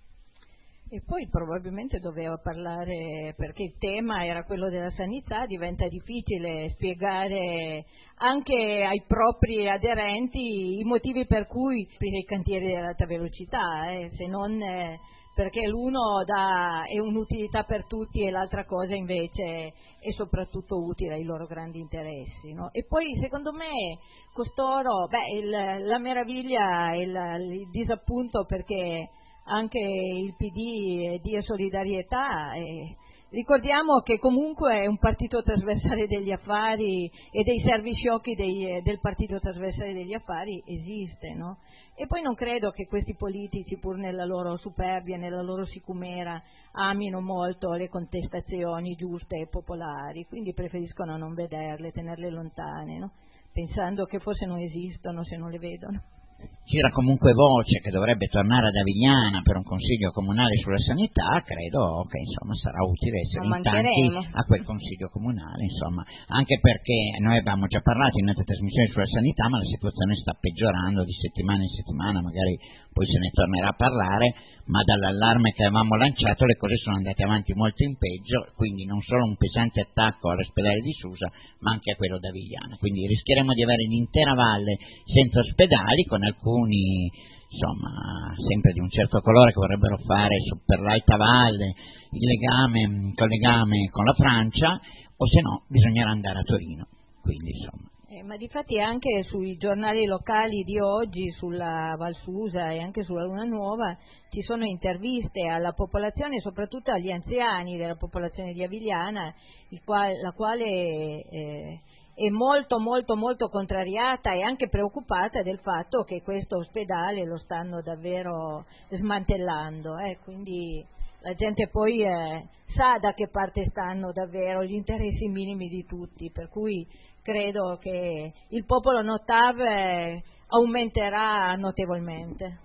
E poi probabilmente doveva parlare, perché il tema era quello della sanità, diventa difficile spiegare anche ai propri aderenti i motivi per cui i cantieri dell'alta velocità, eh, se non eh, perché l'uno dà, è un'utilità per tutti e l'altra cosa invece è soprattutto utile ai loro grandi interessi, no? E poi secondo me costoro, beh, il, la meraviglia e il, il disappunto, perché anche il P D è di solidarietà, e ricordiamo che comunque è un partito trasversale degli affari e dei servi sciocchi dei, del partito trasversale degli affari esiste, no? E poi non credo che questi politici, pur nella loro superbia, nella loro sicumera, amino molto le contestazioni giuste e popolari, quindi preferiscono non vederle, tenerle lontane, no? Pensando che forse non esistono se non le vedono.
C'era comunque voce che dovrebbe tornare ad Avigliana per un consiglio comunale sulla sanità, credo che insomma sarà utile essere in tanti a quel consiglio comunale, insomma, anche perché noi abbiamo già parlato in altre trasmissioni sulla sanità, ma la situazione sta peggiorando di settimana in settimana, magari poi se ne tornerà a parlare, ma dall'allarme che avevamo lanciato le cose sono andate avanti molto in peggio, quindi non solo un pesante attacco all'ospedale di Susa, ma anche a quello d'Avigliana, quindi rischieremo di avere l'intera valle senza ospedali, con alcuni insomma sempre di un certo colore che vorrebbero fare su, per l'Alta Valle il legame, col legame con la Francia, o se no bisognerà andare a Torino, quindi insomma.
Eh, ma difatti anche sui giornali locali di oggi, sulla Val Susa e anche sulla Luna Nuova, ci sono interviste alla popolazione, soprattutto agli anziani della popolazione di Avigliana, il qual, la quale eh, è molto molto molto contrariata e anche preoccupata del fatto che questo ospedale lo stanno davvero smantellando, eh, quindi la gente poi eh, sa da che parte stanno davvero gli interessi minimi di tutti, per cui credo che il popolo Notav eh, aumenterà notevolmente.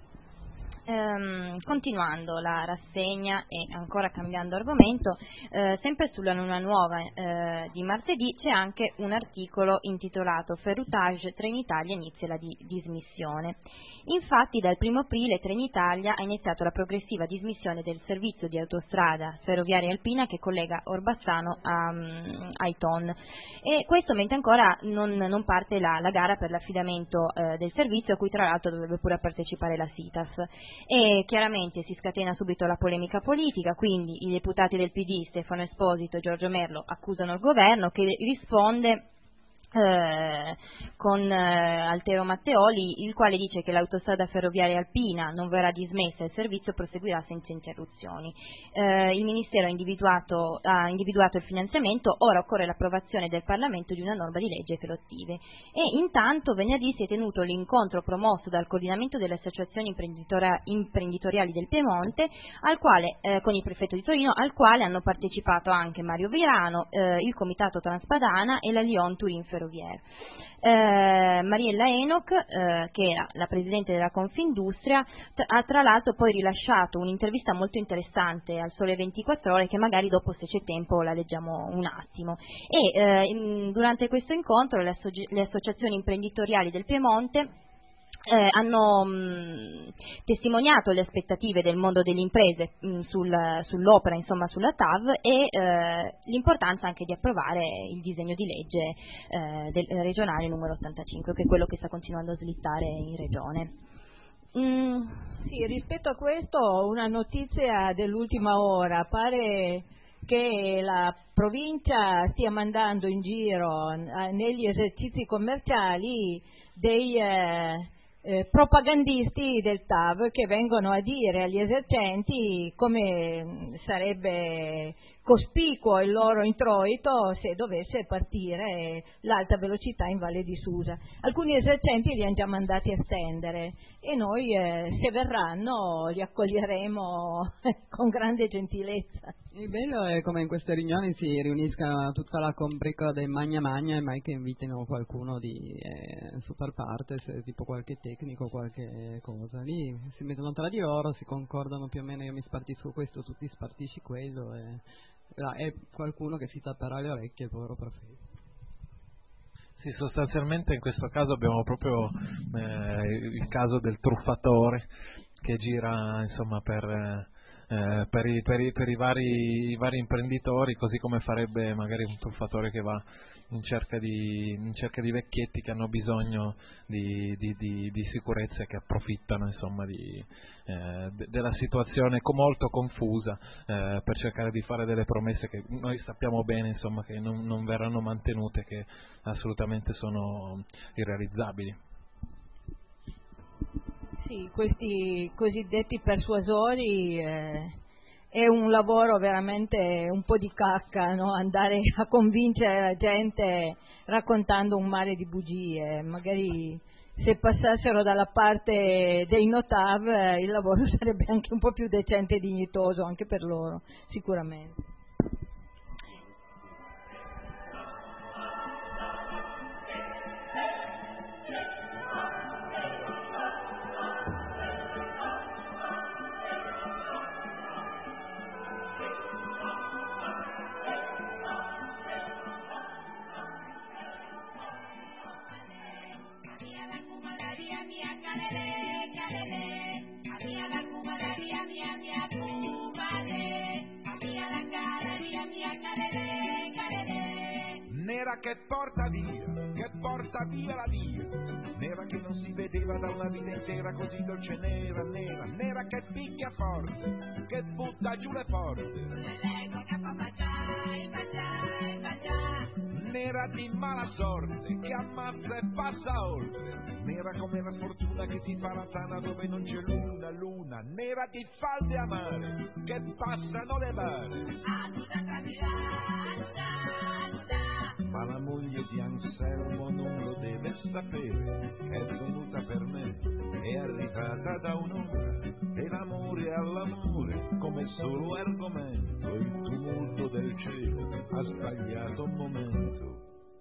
Ehm, continuando la rassegna e ancora cambiando argomento, eh, sempre sulla Luna Nuova eh, di martedì c'è anche un articolo intitolato Ferroutage Trenitalia inizia la di- dismissione. Infatti dal primo aprile Trenitalia ha iniziato la progressiva dismissione del servizio di autostrada ferroviaria alpina che collega Orbassano a, um, ai Ton, e questo mentre ancora non, non parte la, la gara per l'affidamento eh, del servizio, a cui tra l'altro dovrebbe pure partecipare la SITAF. E chiaramente si scatena subito la polemica politica, quindi i deputati del P D Stefano Esposito e Giorgio Merlo accusano il governo, che risponde Eh, con eh, Altero Matteoli, il quale dice che l'autostrada ferroviaria alpina non verrà dismessa e il servizio proseguirà senza interruzioni. Eh, il Ministero ha individuato, ha individuato il finanziamento, ora occorre l'approvazione del Parlamento di una norma di legge che lo attivi. E intanto venerdì si è tenuto l'incontro promosso dal coordinamento delle associazioni imprenditori- imprenditoriali del Piemonte, al quale, eh, con il prefetto di Torino, al quale hanno partecipato anche Mario Virano, eh, il Comitato Transpadana e la Lyon Turin Ferroviaria. Eh, Mariella Enoch, eh, che era la presidente della Confindustria, t- ha tra l'altro poi rilasciato un'intervista molto interessante al Sole ventiquattro Ore, che magari dopo, se c'è tempo, la leggiamo un attimo. E eh, in, durante questo incontro le, associ- le associazioni imprenditoriali del Piemonte Eh, hanno mh, testimoniato le aspettative del mondo delle imprese mh, sul, sull'opera, insomma sulla T A V, e eh, l'importanza anche di approvare il disegno di legge eh, del, regionale numero ottantacinque, che è quello che sta continuando a slittare in regione.
Mm, sì, rispetto a questo una notizia dell'ultima ora: pare che la provincia stia mandando in giro eh, negli esercizi commerciali dei eh, Eh, propagandisti del T A V che vengono a dire agli esercenti come sarebbe cospicuo il loro introito se dovesse partire l'alta velocità in Valle di Susa. Alcuni esercenti li hanno già mandati a stendere e noi eh, se verranno li accoglieremo con grande gentilezza.
Il bello è come in queste riunioni si riunisca tutta la combrica dei magna magna e mai che invitino qualcuno di eh, super parte, se tipo qualche tecnico, qualche cosa. Lì si mettono tra di loro, si concordano più o meno, io mi spartisco questo, tu ti spartisci quello e è qualcuno che si tapperà le orecchie, il povero prefetto.
Sì, sostanzialmente in questo caso abbiamo proprio eh, il caso del truffatore che gira insomma per... Eh, Eh, per, i, per, i, per i, vari, i vari imprenditori, così come farebbe magari un truffatore che va in cerca di, in cerca di vecchietti che hanno bisogno di, di, di, di sicurezza e che approfittano insomma di, eh, de, della situazione molto confusa eh, per cercare di fare delle promesse che noi sappiamo bene insomma che non, non verranno mantenute, che assolutamente sono irrealizzabili.
Sì, questi cosiddetti persuasori eh, è un lavoro veramente un po' di cacca, no? Andare a convincere la gente raccontando un mare di bugie. Magari se passassero dalla parte dei Notav eh, il lavoro sarebbe anche un po' più decente e dignitoso anche per loro, sicuramente.
Nera che porta via, che porta via la via, nera che non si vedeva da una vita intera, così dolce, nera, nera, nera che picchia forte, che butta giù le porte, nera di mala sorte, che ammazza e passa oltre, nera come la sfortuna che si fa la tana dove non c'è luna, luna, nera di falde amare, che passano le bare. Ma la moglie di Anselmo non lo deve
deve sapere che è venuta per me, è arrivata da un'ora, e l'amore all'amore come solo argomento, il tumulto del cielo ha sbagliato un momento.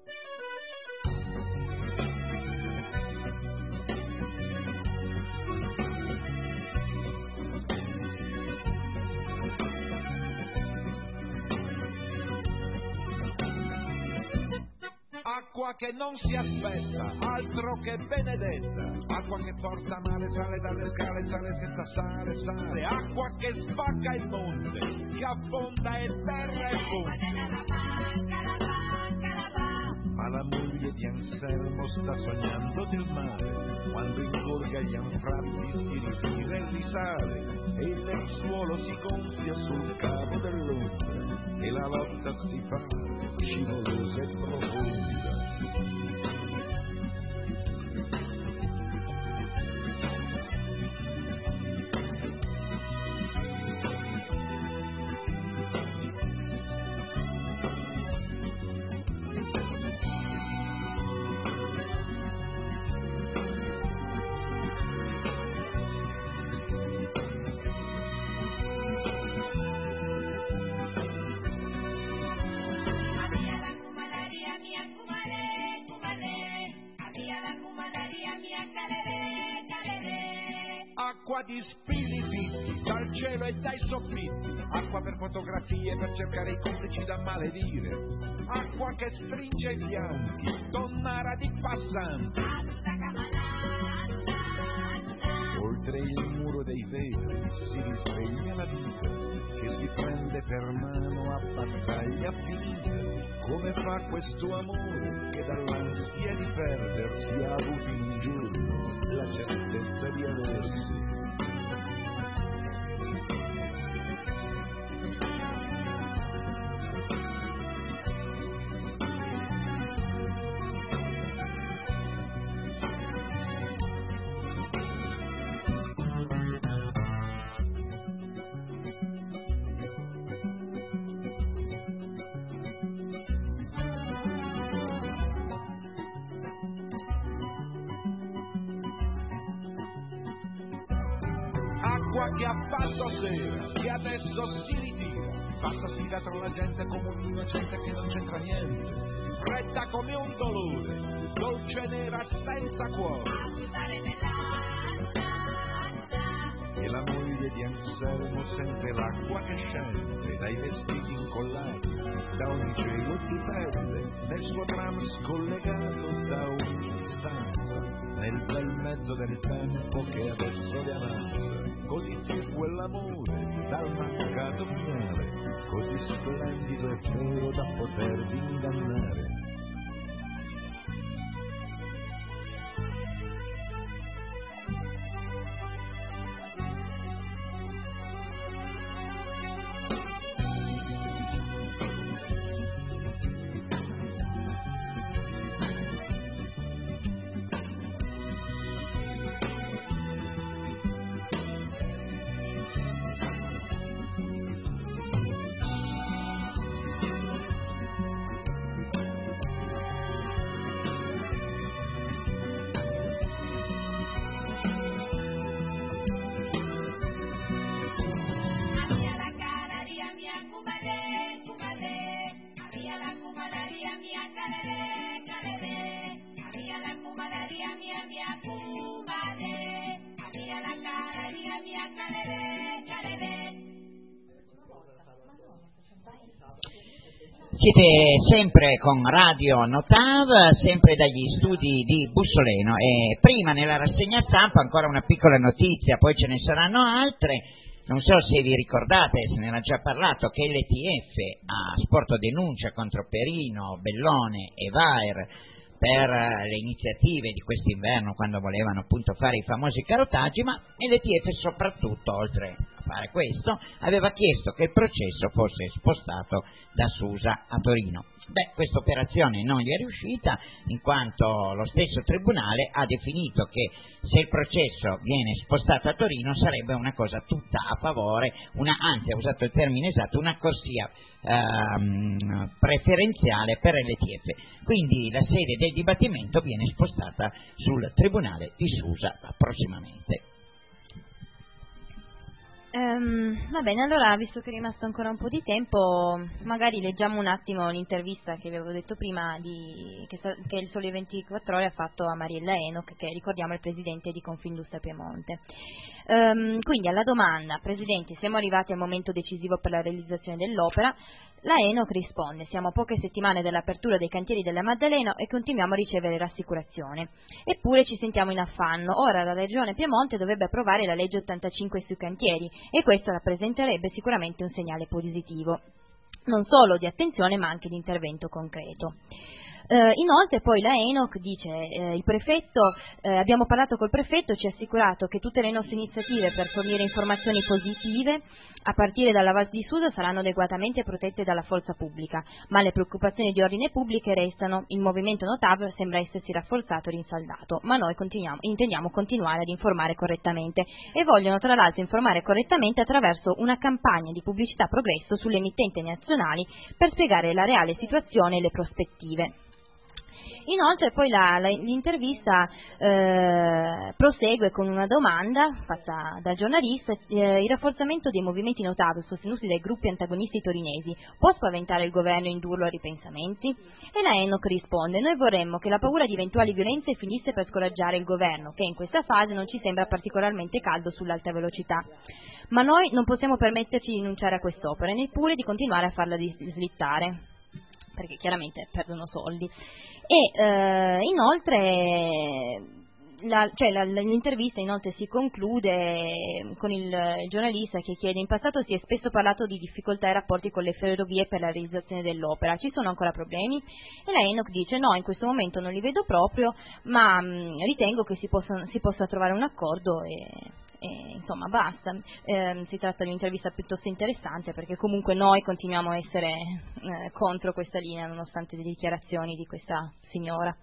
Acqua che non si aspetta, altro che benedetta, acqua che porta male, sale dalle scale, sale senza sale, sale, acqua che spacca il monte, che affonda e terra e fonte. Ma la moglie di Anselmo sta sognando del mare, quando ingorga gli anfratti si ritira e risale, e il lenzuolo si gonfia sul cavo dell'onda, e la lotta si fa scivolosa e profonda. Acqua di spiriti dal cielo e dai soffitti, acqua per fotografie per cercare i complici da maledire, acqua che stringe i fianchi, tonnara di passanti. Oltre il muro dei vetri si risveglia la vita, che si prende per mano a battaglia finita. Come fa questo amore che dall'ansia di perdersi ha avuto un giorno la certezza di aversi? Acqua che ha fatto sera, che adesso si ritira, passa sfida tra la gente come un innocente che non c'entra niente, fredda come un dolore, dolce e nera senza cuore. E la moglie di Anselmo sente l'acqua che scende dai vestiti incollati, da un cielo di pelle, nel suo tram scollegato da ogni istanza, nel bel mezzo del tempo che adesso le avanza. Così fu quell'amore dal mancato finale, così splendido e vero da potervi ingannare.
Siete sempre con Radio Notav, sempre dagli studi di Bussoleno, e prima nella rassegna stampa ancora una piccola notizia, poi ce ne saranno altre. Non so se vi ricordate, se ne era già parlato, che l'E T F ha sporto denuncia contro Perino, Bellone e Vair per le iniziative di quest'inverno, quando volevano appunto fare i famosi carotaggi, ma l'E T F soprattutto, oltre a fare questo, aveva chiesto che il processo fosse spostato da Susa a Torino. Beh, questa operazione non gli è riuscita, in quanto lo stesso tribunale ha definito che se il processo viene spostato a Torino sarebbe una cosa tutta a favore, una, anzi ha usato il termine esatto, una corsia ehm, preferenziale per l'L T F. Quindi la sede del dibattimento viene spostata sul tribunale di Susa prossimamente.
Um, va bene, allora, visto che è rimasto ancora un po' di tempo, magari leggiamo un attimo l'intervista che vi avevo detto prima di, che, che il Sole ventiquattro Ore ha fatto a Mariella Enoch, che ricordiamo è il presidente di Confindustria Piemonte. Um, quindi alla domanda: Presidente, siamo arrivati al momento decisivo per la realizzazione dell'opera? La Enoch risponde: siamo a poche settimane dall'apertura dei cantieri della Maddalena e continuiamo a ricevere rassicurazione. Eppure ci sentiamo in affanno. Ora la Regione Piemonte dovrebbe approvare la legge ottantacinque sui cantieri e questo rappresenterebbe sicuramente un segnale positivo, non solo di attenzione ma anche di intervento concreto. Eh, inoltre poi la Enoch dice eh, il prefetto, eh, abbiamo parlato col prefetto, ci ha assicurato che tutte le nostre iniziative per fornire informazioni positive a partire dalla Val di Susa saranno adeguatamente protette dalla forza pubblica, ma le preoccupazioni di ordine pubblico restano. Il movimento Notav sembra essersi rafforzato e rinsaldato, ma noi intendiamo continuare ad informare correttamente e vogliono tra l'altro informare correttamente attraverso una campagna di pubblicità progresso sulle emittenti nazionali per spiegare la reale situazione e le prospettive. Inoltre poi la, la, l'intervista eh, prosegue con una domanda fatta dal giornalista: eh, il rafforzamento dei movimenti Notav sostenuti dai gruppi antagonisti torinesi può spaventare il governo e indurlo a ripensamenti? E la Enoch risponde: noi vorremmo che la paura di eventuali violenze finisse per scoraggiare il governo, che in questa fase non ci sembra particolarmente caldo sull'alta velocità. Ma noi non possiamo permetterci di rinunciare a quest'opera e neppure di continuare a farla slittare, perché chiaramente perdono soldi. E eh, inoltre la, cioè la, l'intervista inoltre si conclude con il, il giornalista che chiede: in passato si è spesso parlato di difficoltà ai rapporti con le ferrovie per la realizzazione dell'opera, ci sono ancora problemi? E la Enoch dice: no, in questo momento non li vedo proprio, ma mh, ritengo che si possa, si possa trovare un accordo e... E, insomma basta, eh, si tratta di un'intervista piuttosto interessante perché comunque noi continuiamo a essere eh, contro questa linea nonostante le dichiarazioni di questa signora.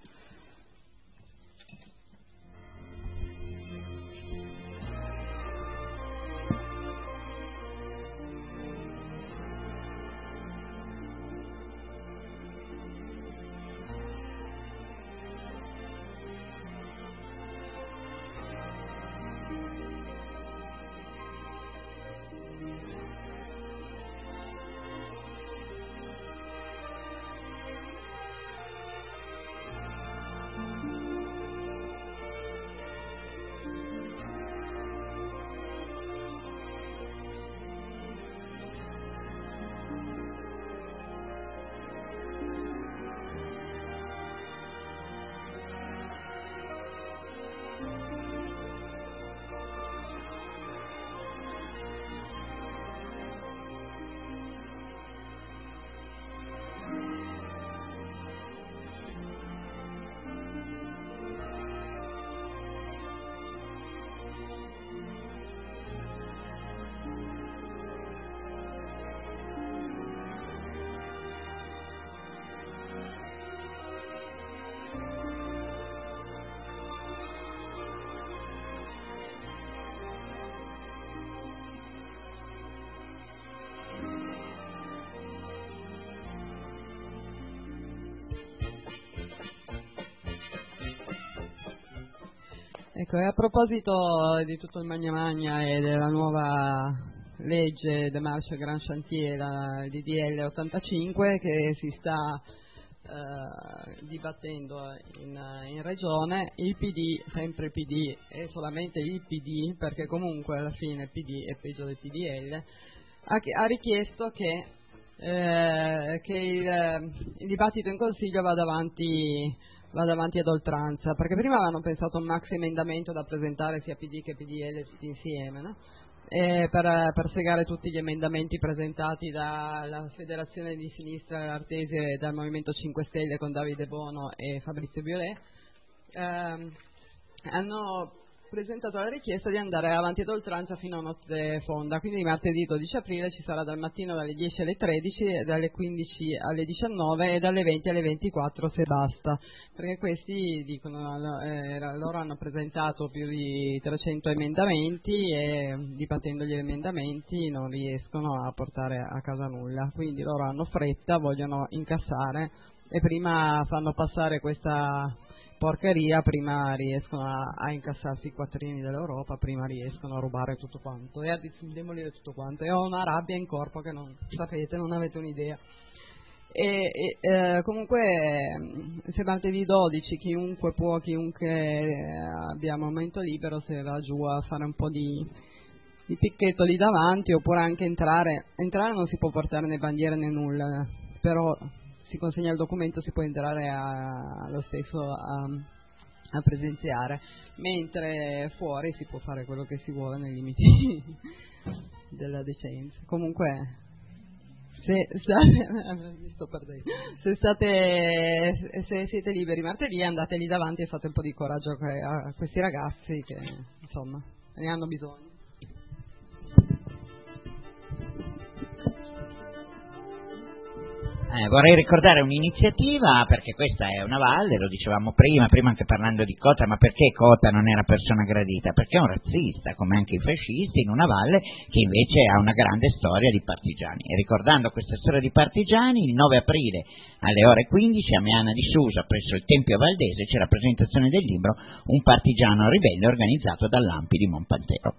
Ecco, e a proposito di tutto il Magna Magna e della nuova legge de marche Grand Chantier, la D D L ottantacinque, che si sta eh, dibattendo in, in regione, il P D, sempre il P D, e solamente il P D, perché comunque alla fine il P D è peggio del P D L, ha, ha richiesto che, eh, che il, il dibattito in Consiglio vada avanti vada avanti ad oltranza, perché prima avevano pensato a un maxi emendamento da presentare sia P D che P D L tutti insieme, no? E per, per segare tutti gli emendamenti presentati dalla Federazione di Sinistra Artese e dal Movimento cinque Stelle con Davide Bono e Fabrizio Violet, ehm, hanno presentato la richiesta di andare avanti ad oltranza fino a notte fonda, quindi martedì dodici aprile ci sarà dal mattino dalle dieci alle tredici, dalle quindici alle diciannove e dalle venti alle ventiquattro se basta, perché questi dicono eh, loro hanno presentato più di trecento emendamenti e dibattendo gli emendamenti non riescono a portare a casa nulla, quindi loro hanno fretta, vogliono incassare e prima fanno passare questa porcheria, prima riescono a, a incassarsi i quattrini dell'Europa, prima riescono a rubare tutto quanto e a demolire tutto quanto. E ho una rabbia in corpo che non sapete, non avete un'idea. E, e eh, comunque se martedì dodici chiunque può, chiunque abbia momento libero, se va giù a fare un po' di, di picchetto lì davanti, oppure anche entrare. Entrare non si può portare né bandiere né nulla, però si consegna il documento, si può entrare a, lo stesso a, a presenziare, mentre fuori si può fare quello che si vuole nei limiti della decenza. Comunque se state, mi sto perdendo. Se state se siete liberi martedì, andate lì davanti e fate un po' di coraggio a questi ragazzi che insomma ne hanno bisogno.
Eh, vorrei ricordare un'iniziativa, perché questa è una valle, lo dicevamo prima, prima anche parlando di Cota, ma perché Cota non era persona gradita? Perché è un razzista, come anche i fascisti, in una valle che invece ha una grande storia di partigiani. E ricordando questa storia di partigiani, il nove aprile alle ore quindici a Meana di Susa, presso il Tempio Valdese, c'è la presentazione del libro Un partigiano ribelle, organizzato dall'A M P I di Monpantero.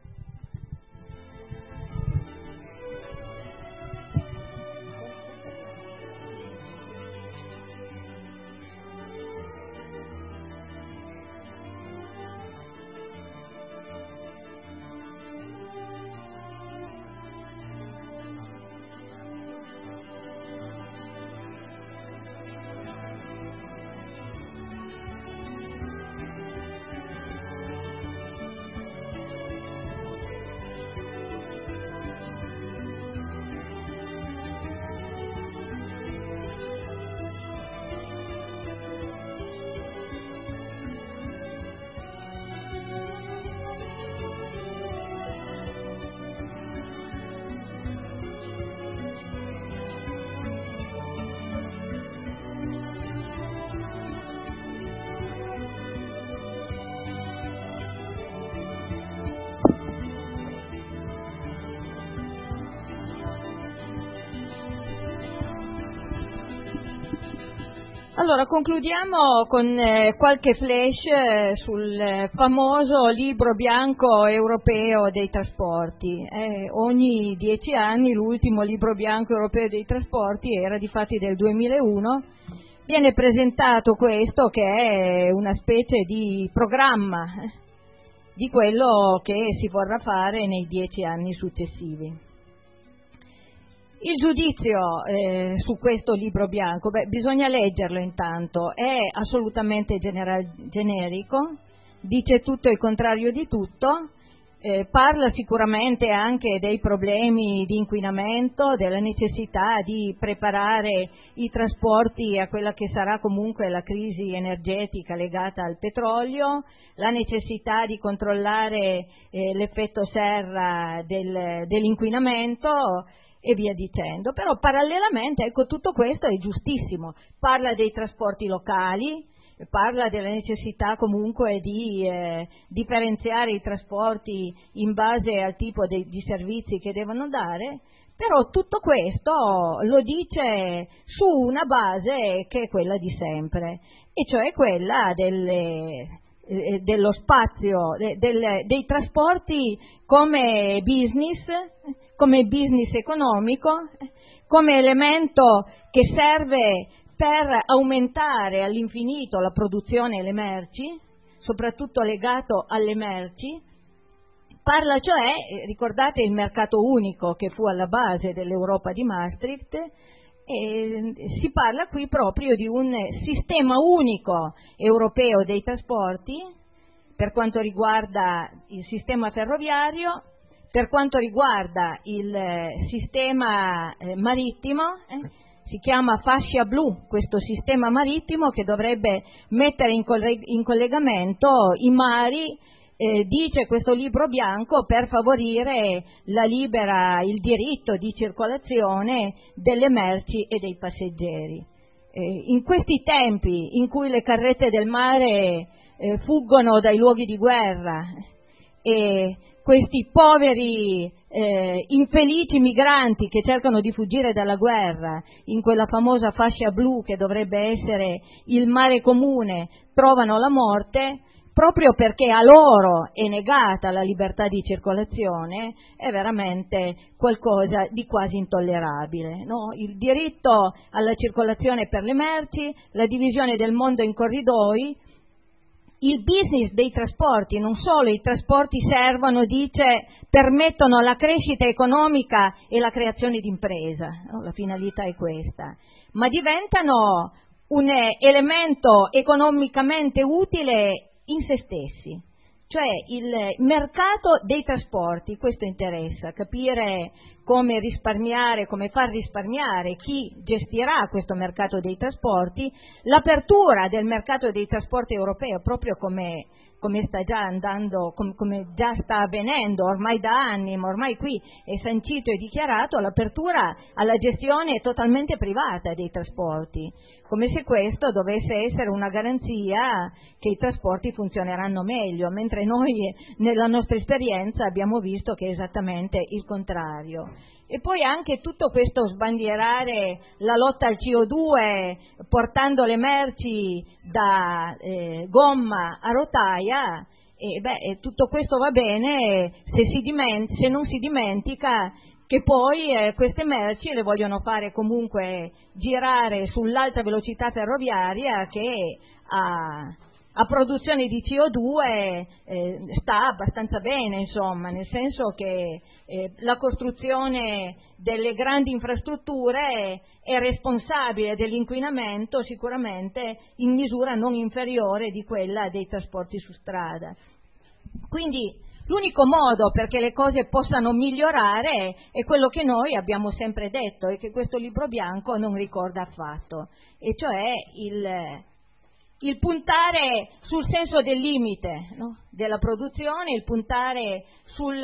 Allora, concludiamo con eh, qualche flash eh, sul eh, famoso libro bianco europeo dei trasporti. Eh, ogni dieci anni l'ultimo libro bianco europeo dei trasporti era difatti del duemilauno. Viene presentato questo che è una specie di programma eh, di quello che si vorrà fare nei dieci anni successivi. Il giudizio eh, su questo libro bianco, beh, bisogna leggerlo intanto, è assolutamente genera- generico, dice tutto e il contrario di tutto, eh, parla sicuramente anche dei problemi di inquinamento, della necessità di preparare i trasporti a quella che sarà comunque la crisi energetica legata al petrolio, la necessità di controllare eh, l'effetto serra del, dell'inquinamento, e via dicendo. Però parallelamente, ecco, tutto questo è giustissimo, parla dei trasporti locali, parla della necessità comunque di eh, differenziare i trasporti in base al tipo de- di servizi che devono dare, però tutto questo lo dice su una base che è quella di sempre, e cioè quella delle eh, dello spazio de- del, dei trasporti come business, come business economico, come elemento che serve per aumentare all'infinito la produzione e le merci, soprattutto legato alle merci. Parla cioè, ricordate il mercato unico che fu alla base dell'Europa di Maastricht, e si parla qui proprio di un sistema unico europeo dei trasporti per quanto riguarda il sistema ferroviario, per quanto riguarda il sistema marittimo, eh, si chiama fascia blu questo sistema marittimo che dovrebbe mettere in, coll- in collegamento i mari eh, dice questo libro bianco, per favorire la libera, il diritto di circolazione delle merci e dei passeggeri. Eh, in questi tempi in cui le carrette del mare eh, fuggono dai luoghi di guerra e questi poveri eh, infelici migranti che cercano di fuggire dalla guerra in quella famosa fascia blu che dovrebbe essere il mare comune trovano la morte, proprio perché a loro è negata la libertà di circolazione, è veramente qualcosa di quasi intollerabile, no? Il diritto alla circolazione per le merci, la divisione del mondo in corridoi, il business dei trasporti. Non solo i trasporti servono, dice, permettono la crescita economica e la creazione di impresa, no? La finalità è questa, ma diventano un elemento economicamente utile in se stessi, cioè il mercato dei trasporti. Questo interessa, capire come risparmiare, come far risparmiare chi gestirà questo mercato dei trasporti, l'apertura del mercato dei trasporti europeo, proprio come, come sta già andando, come, come già sta avvenendo ormai da anni, ma ormai qui è sancito e dichiarato, l'apertura alla gestione totalmente privata dei trasporti, come se questo dovesse essere una garanzia che i trasporti funzioneranno meglio, mentre noi nella nostra esperienza abbiamo visto che è esattamente il contrario. E poi anche tutto questo sbandierare la lotta al C O due portando le merci da eh, gomma a rotaia, e beh, tutto questo va bene se, si diment- se non si dimentica che poi eh, queste merci le vogliono fare comunque girare sull'alta velocità ferroviaria che a, a produzione di C O due eh, sta abbastanza bene, insomma, nel senso che eh, la costruzione delle grandi infrastrutture è responsabile dell'inquinamento sicuramente in misura non inferiore di quella dei trasporti su strada. Quindi l'unico modo perché le cose possano migliorare è quello che noi abbiamo sempre detto e che questo libro bianco non ricorda affatto, e cioè il, il puntare sul senso del limite, no? della produzione, il puntare sul,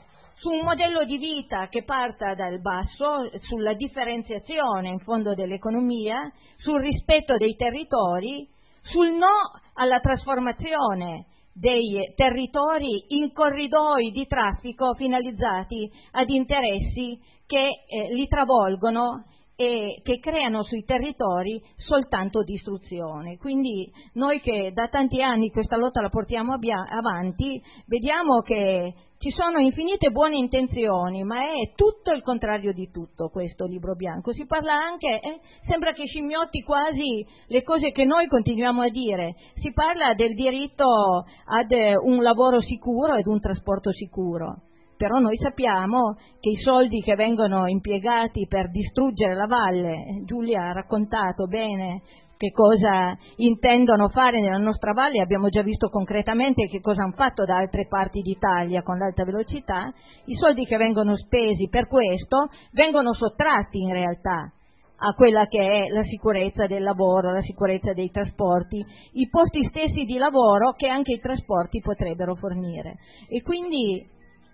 su un modello di vita che parta dal basso, sulla differenziazione in fondo dell'economia, sul rispetto dei territori, sul no alla trasformazione dei territori in corridoi di traffico finalizzati ad interessi che eh, li travolgono e che creano sui territori soltanto distruzione. Quindi noi che da tanti anni questa lotta la portiamo avanti, vediamo che ci sono infinite buone intenzioni, ma è tutto il contrario di tutto questo libro bianco. Si parla anche, eh, sembra che scimmiotti quasi le cose che noi continuiamo a dire, si parla del diritto ad un lavoro sicuro ed un trasporto sicuro. Però noi sappiamo che i soldi che vengono impiegati per distruggere la valle, Giulia ha raccontato bene che cosa intendono fare nella nostra valle, abbiamo già visto concretamente che cosa hanno fatto da altre parti d'Italia con l'alta velocità, i soldi che vengono spesi per questo vengono sottratti in realtà a quella che è la sicurezza del lavoro, la sicurezza dei trasporti, i posti stessi di lavoro che anche i trasporti potrebbero fornire. E quindi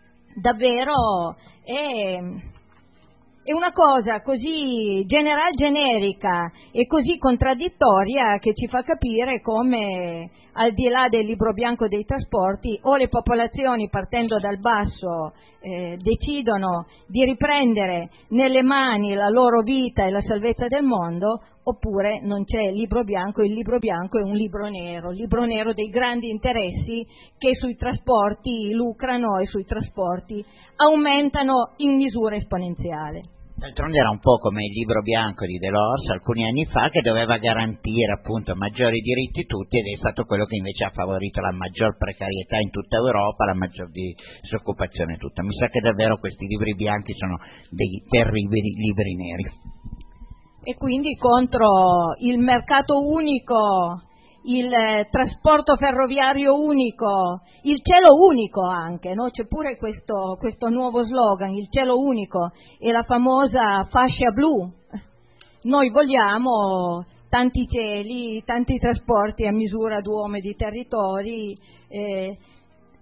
davvero è, è una cosa così general generica e così contraddittoria che ci fa capire come, al di là del libro bianco dei trasporti, o le popolazioni partendo dal basso eh, decidono di riprendere nelle mani la loro vita e la salvezza del mondo, oppure non c'è libro bianco. Il libro bianco è un libro nero, il libro nero dei grandi interessi che sui trasporti lucrano e sui trasporti aumentano in misura esponenziale.
D'altronde era un po' come il libro bianco di Delors alcuni anni fa, che doveva garantire appunto maggiori diritti tutti, ed è stato quello che invece ha favorito la maggior precarietà in tutta Europa, la maggior disoccupazione tutta. Mi sa che davvero questi libri bianchi sono dei terribili libri neri.
E quindi contro il mercato unico, il trasporto ferroviario unico, il cielo unico anche, no? C'è pure questo, questo nuovo slogan, il cielo unico, e la famosa fascia blu. Noi vogliamo tanti cieli, tanti trasporti a misura d'uomo e di territori, eh,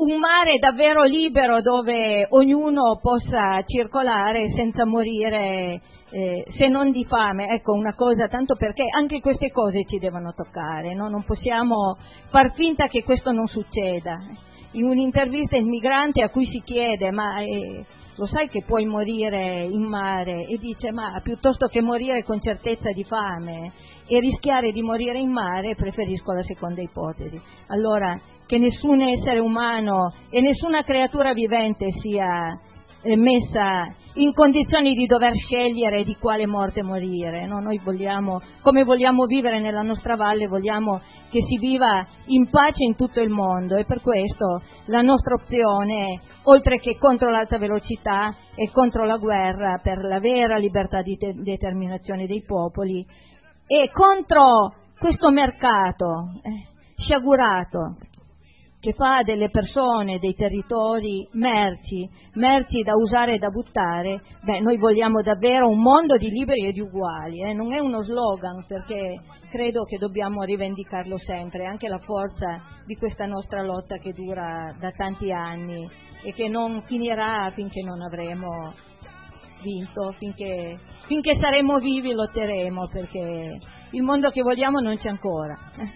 un mare davvero libero dove ognuno possa circolare senza morire, eh, se non di fame. Ecco, una cosa, tanto perché anche queste cose ci devono toccare, no? Non possiamo far finta che questo non succeda. In un'intervista il migrante a cui si chiede ma eh, lo sai che puoi morire in mare, e dice ma piuttosto che morire con certezza di fame e rischiare di morire in mare preferisco la seconda ipotesi. Allora, che nessun essere umano e nessuna creatura vivente sia eh, messa in condizioni di dover scegliere di quale morte morire, no? Noi vogliamo, come vogliamo vivere nella nostra valle, vogliamo che si viva in pace in tutto il mondo, e per questo la nostra opzione, oltre che contro l'alta velocità, è contro la guerra, per la vera libertà di te- determinazione dei popoli, e contro questo mercato eh, sciagurato che fa delle persone, dei territori, merci, merci da usare e da buttare. Beh, noi vogliamo davvero un mondo di liberi e di uguali, eh? Non è uno slogan, perché credo che dobbiamo rivendicarlo sempre, anche la forza di questa nostra lotta che dura da tanti anni e che non finirà finché non avremo vinto, finché, finché saremo vivi lotteremo, perché il mondo che vogliamo non c'è ancora. Eh?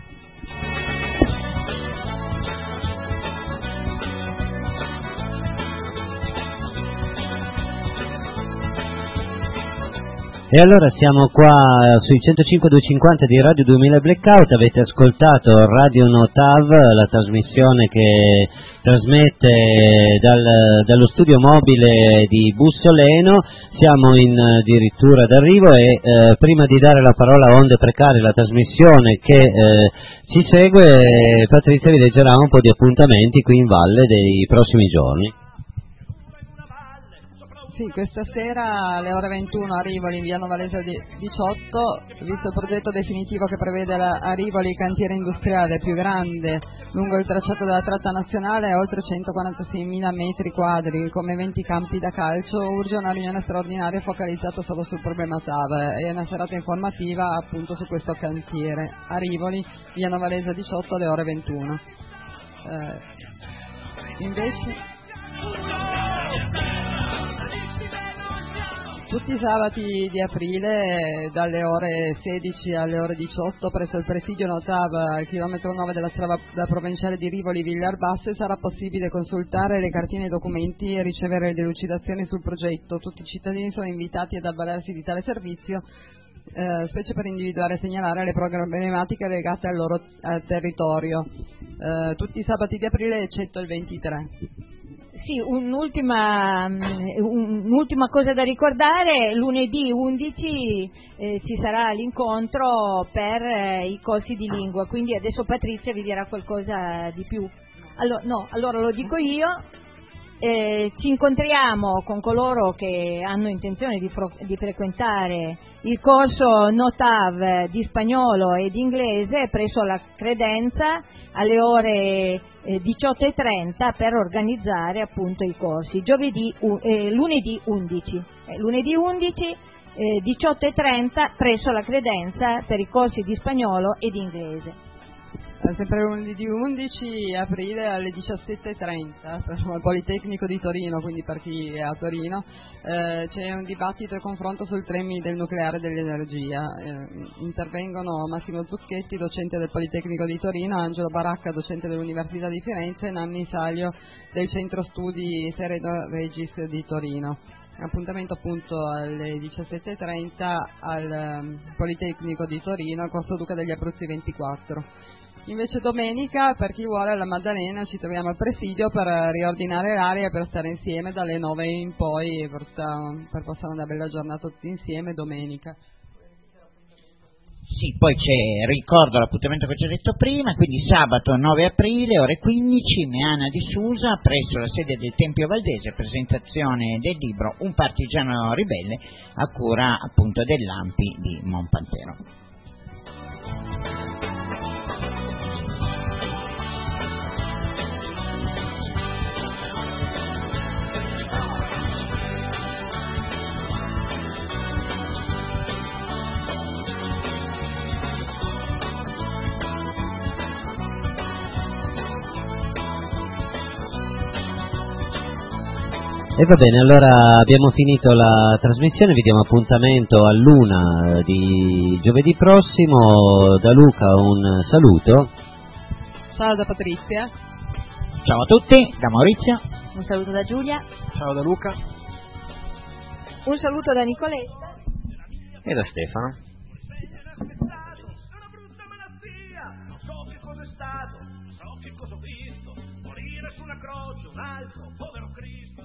E allora siamo qua sui centocinque duecentocinquanta di Radio duemila Blackout, avete ascoltato Radio Notav, la trasmissione che trasmette dal, dallo studio mobile di Bussoleno. Siamo in addirittura d'arrivo e eh, prima di dare la parola a Onde Precarie, la trasmissione che eh, ci segue, Patrizia vi leggerà un po' di appuntamenti qui in valle dei prossimi giorni.
Sì, questa sera alle ore ventuno a Rivoli, in via Novalesa diciotto, visto il progetto definitivo che prevede la, a Rivoli cantiere industriale più grande lungo il tracciato della tratta nazionale, oltre centoquarantaseimila metri quadri, come venti campi da calcio, urge una riunione straordinaria focalizzata solo sul problema T A V e una serata informativa appunto su questo cantiere a Rivoli, via Novalesa diciotto alle ore ventuno. Eh, invece... Tutti i sabati di aprile dalle ore sedici alle ore diciotto presso il presidio Notav al chilometro nove della strada provinciale di Rivoli Villarbasse sarà possibile consultare le cartine e documenti e ricevere delucidazioni sul progetto. Tutti i cittadini sono invitati ad avvalersi di tale servizio, eh, specie per individuare e segnalare le problematiche legate al loro al territorio. Eh, tutti i sabati di aprile eccetto il ventitré.
Sì, un'ultima, un'ultima cosa da ricordare: lunedì undici eh, ci sarà l'incontro per eh, i corsi di lingua, quindi adesso Patrizia vi dirà qualcosa di più. Allora, no, allora lo dico io. Eh, ci incontriamo con coloro che hanno intenzione di, fro- di frequentare il corso Notav di spagnolo e di inglese presso la Credenza alle ore eh, diciotto e trenta per organizzare appunto i corsi. Giovedì, eh, lunedì undici, eh, lunedì undici eh, diciotto e trenta presso la Credenza per i corsi di spagnolo e di inglese.
Sempre lunedì undici aprile alle diciassette e trenta al Politecnico di Torino, quindi per chi è a Torino, eh, c'è un dibattito e confronto sul temi del nucleare e dell'energia. Eh, intervengono Massimo Zucchetti, docente del Politecnico di Torino, Angelo Baracca, docente dell'Università di Firenze, e Nanni Saglio del Centro Studi Sereno Regis di Torino. Appuntamento appunto alle diciassette e trenta al um, Politecnico di Torino, al Corso Duca degli Abruzzi ventiquattro. Invece domenica, per chi vuole, alla Maddalena ci troviamo al presidio per riordinare l'area, per stare insieme dalle nove in poi, per, per passare una bella giornata tutti insieme domenica.
Sì, poi c'è, ricordo l'appuntamento che ci ho detto prima, quindi sabato nove aprile, ore quindici, Meana di Susa, presso la sede del Tempio Valdese, presentazione del libro Un partigiano ribelle, a cura appunto dell'A M P I di Monpantero.
E va bene, allora abbiamo finito la trasmissione, vi diamo appuntamento all'una di giovedì prossimo. Da Luca un saluto.
Ciao da Patrizia.
Ciao a tutti, da Maurizio.
Un saluto da Giulia.
Ciao da Luca.
Un saluto da Nicoletta.
E da Stefano.
So che cosa ho visto, morire su una croce, un altro povero Cristo.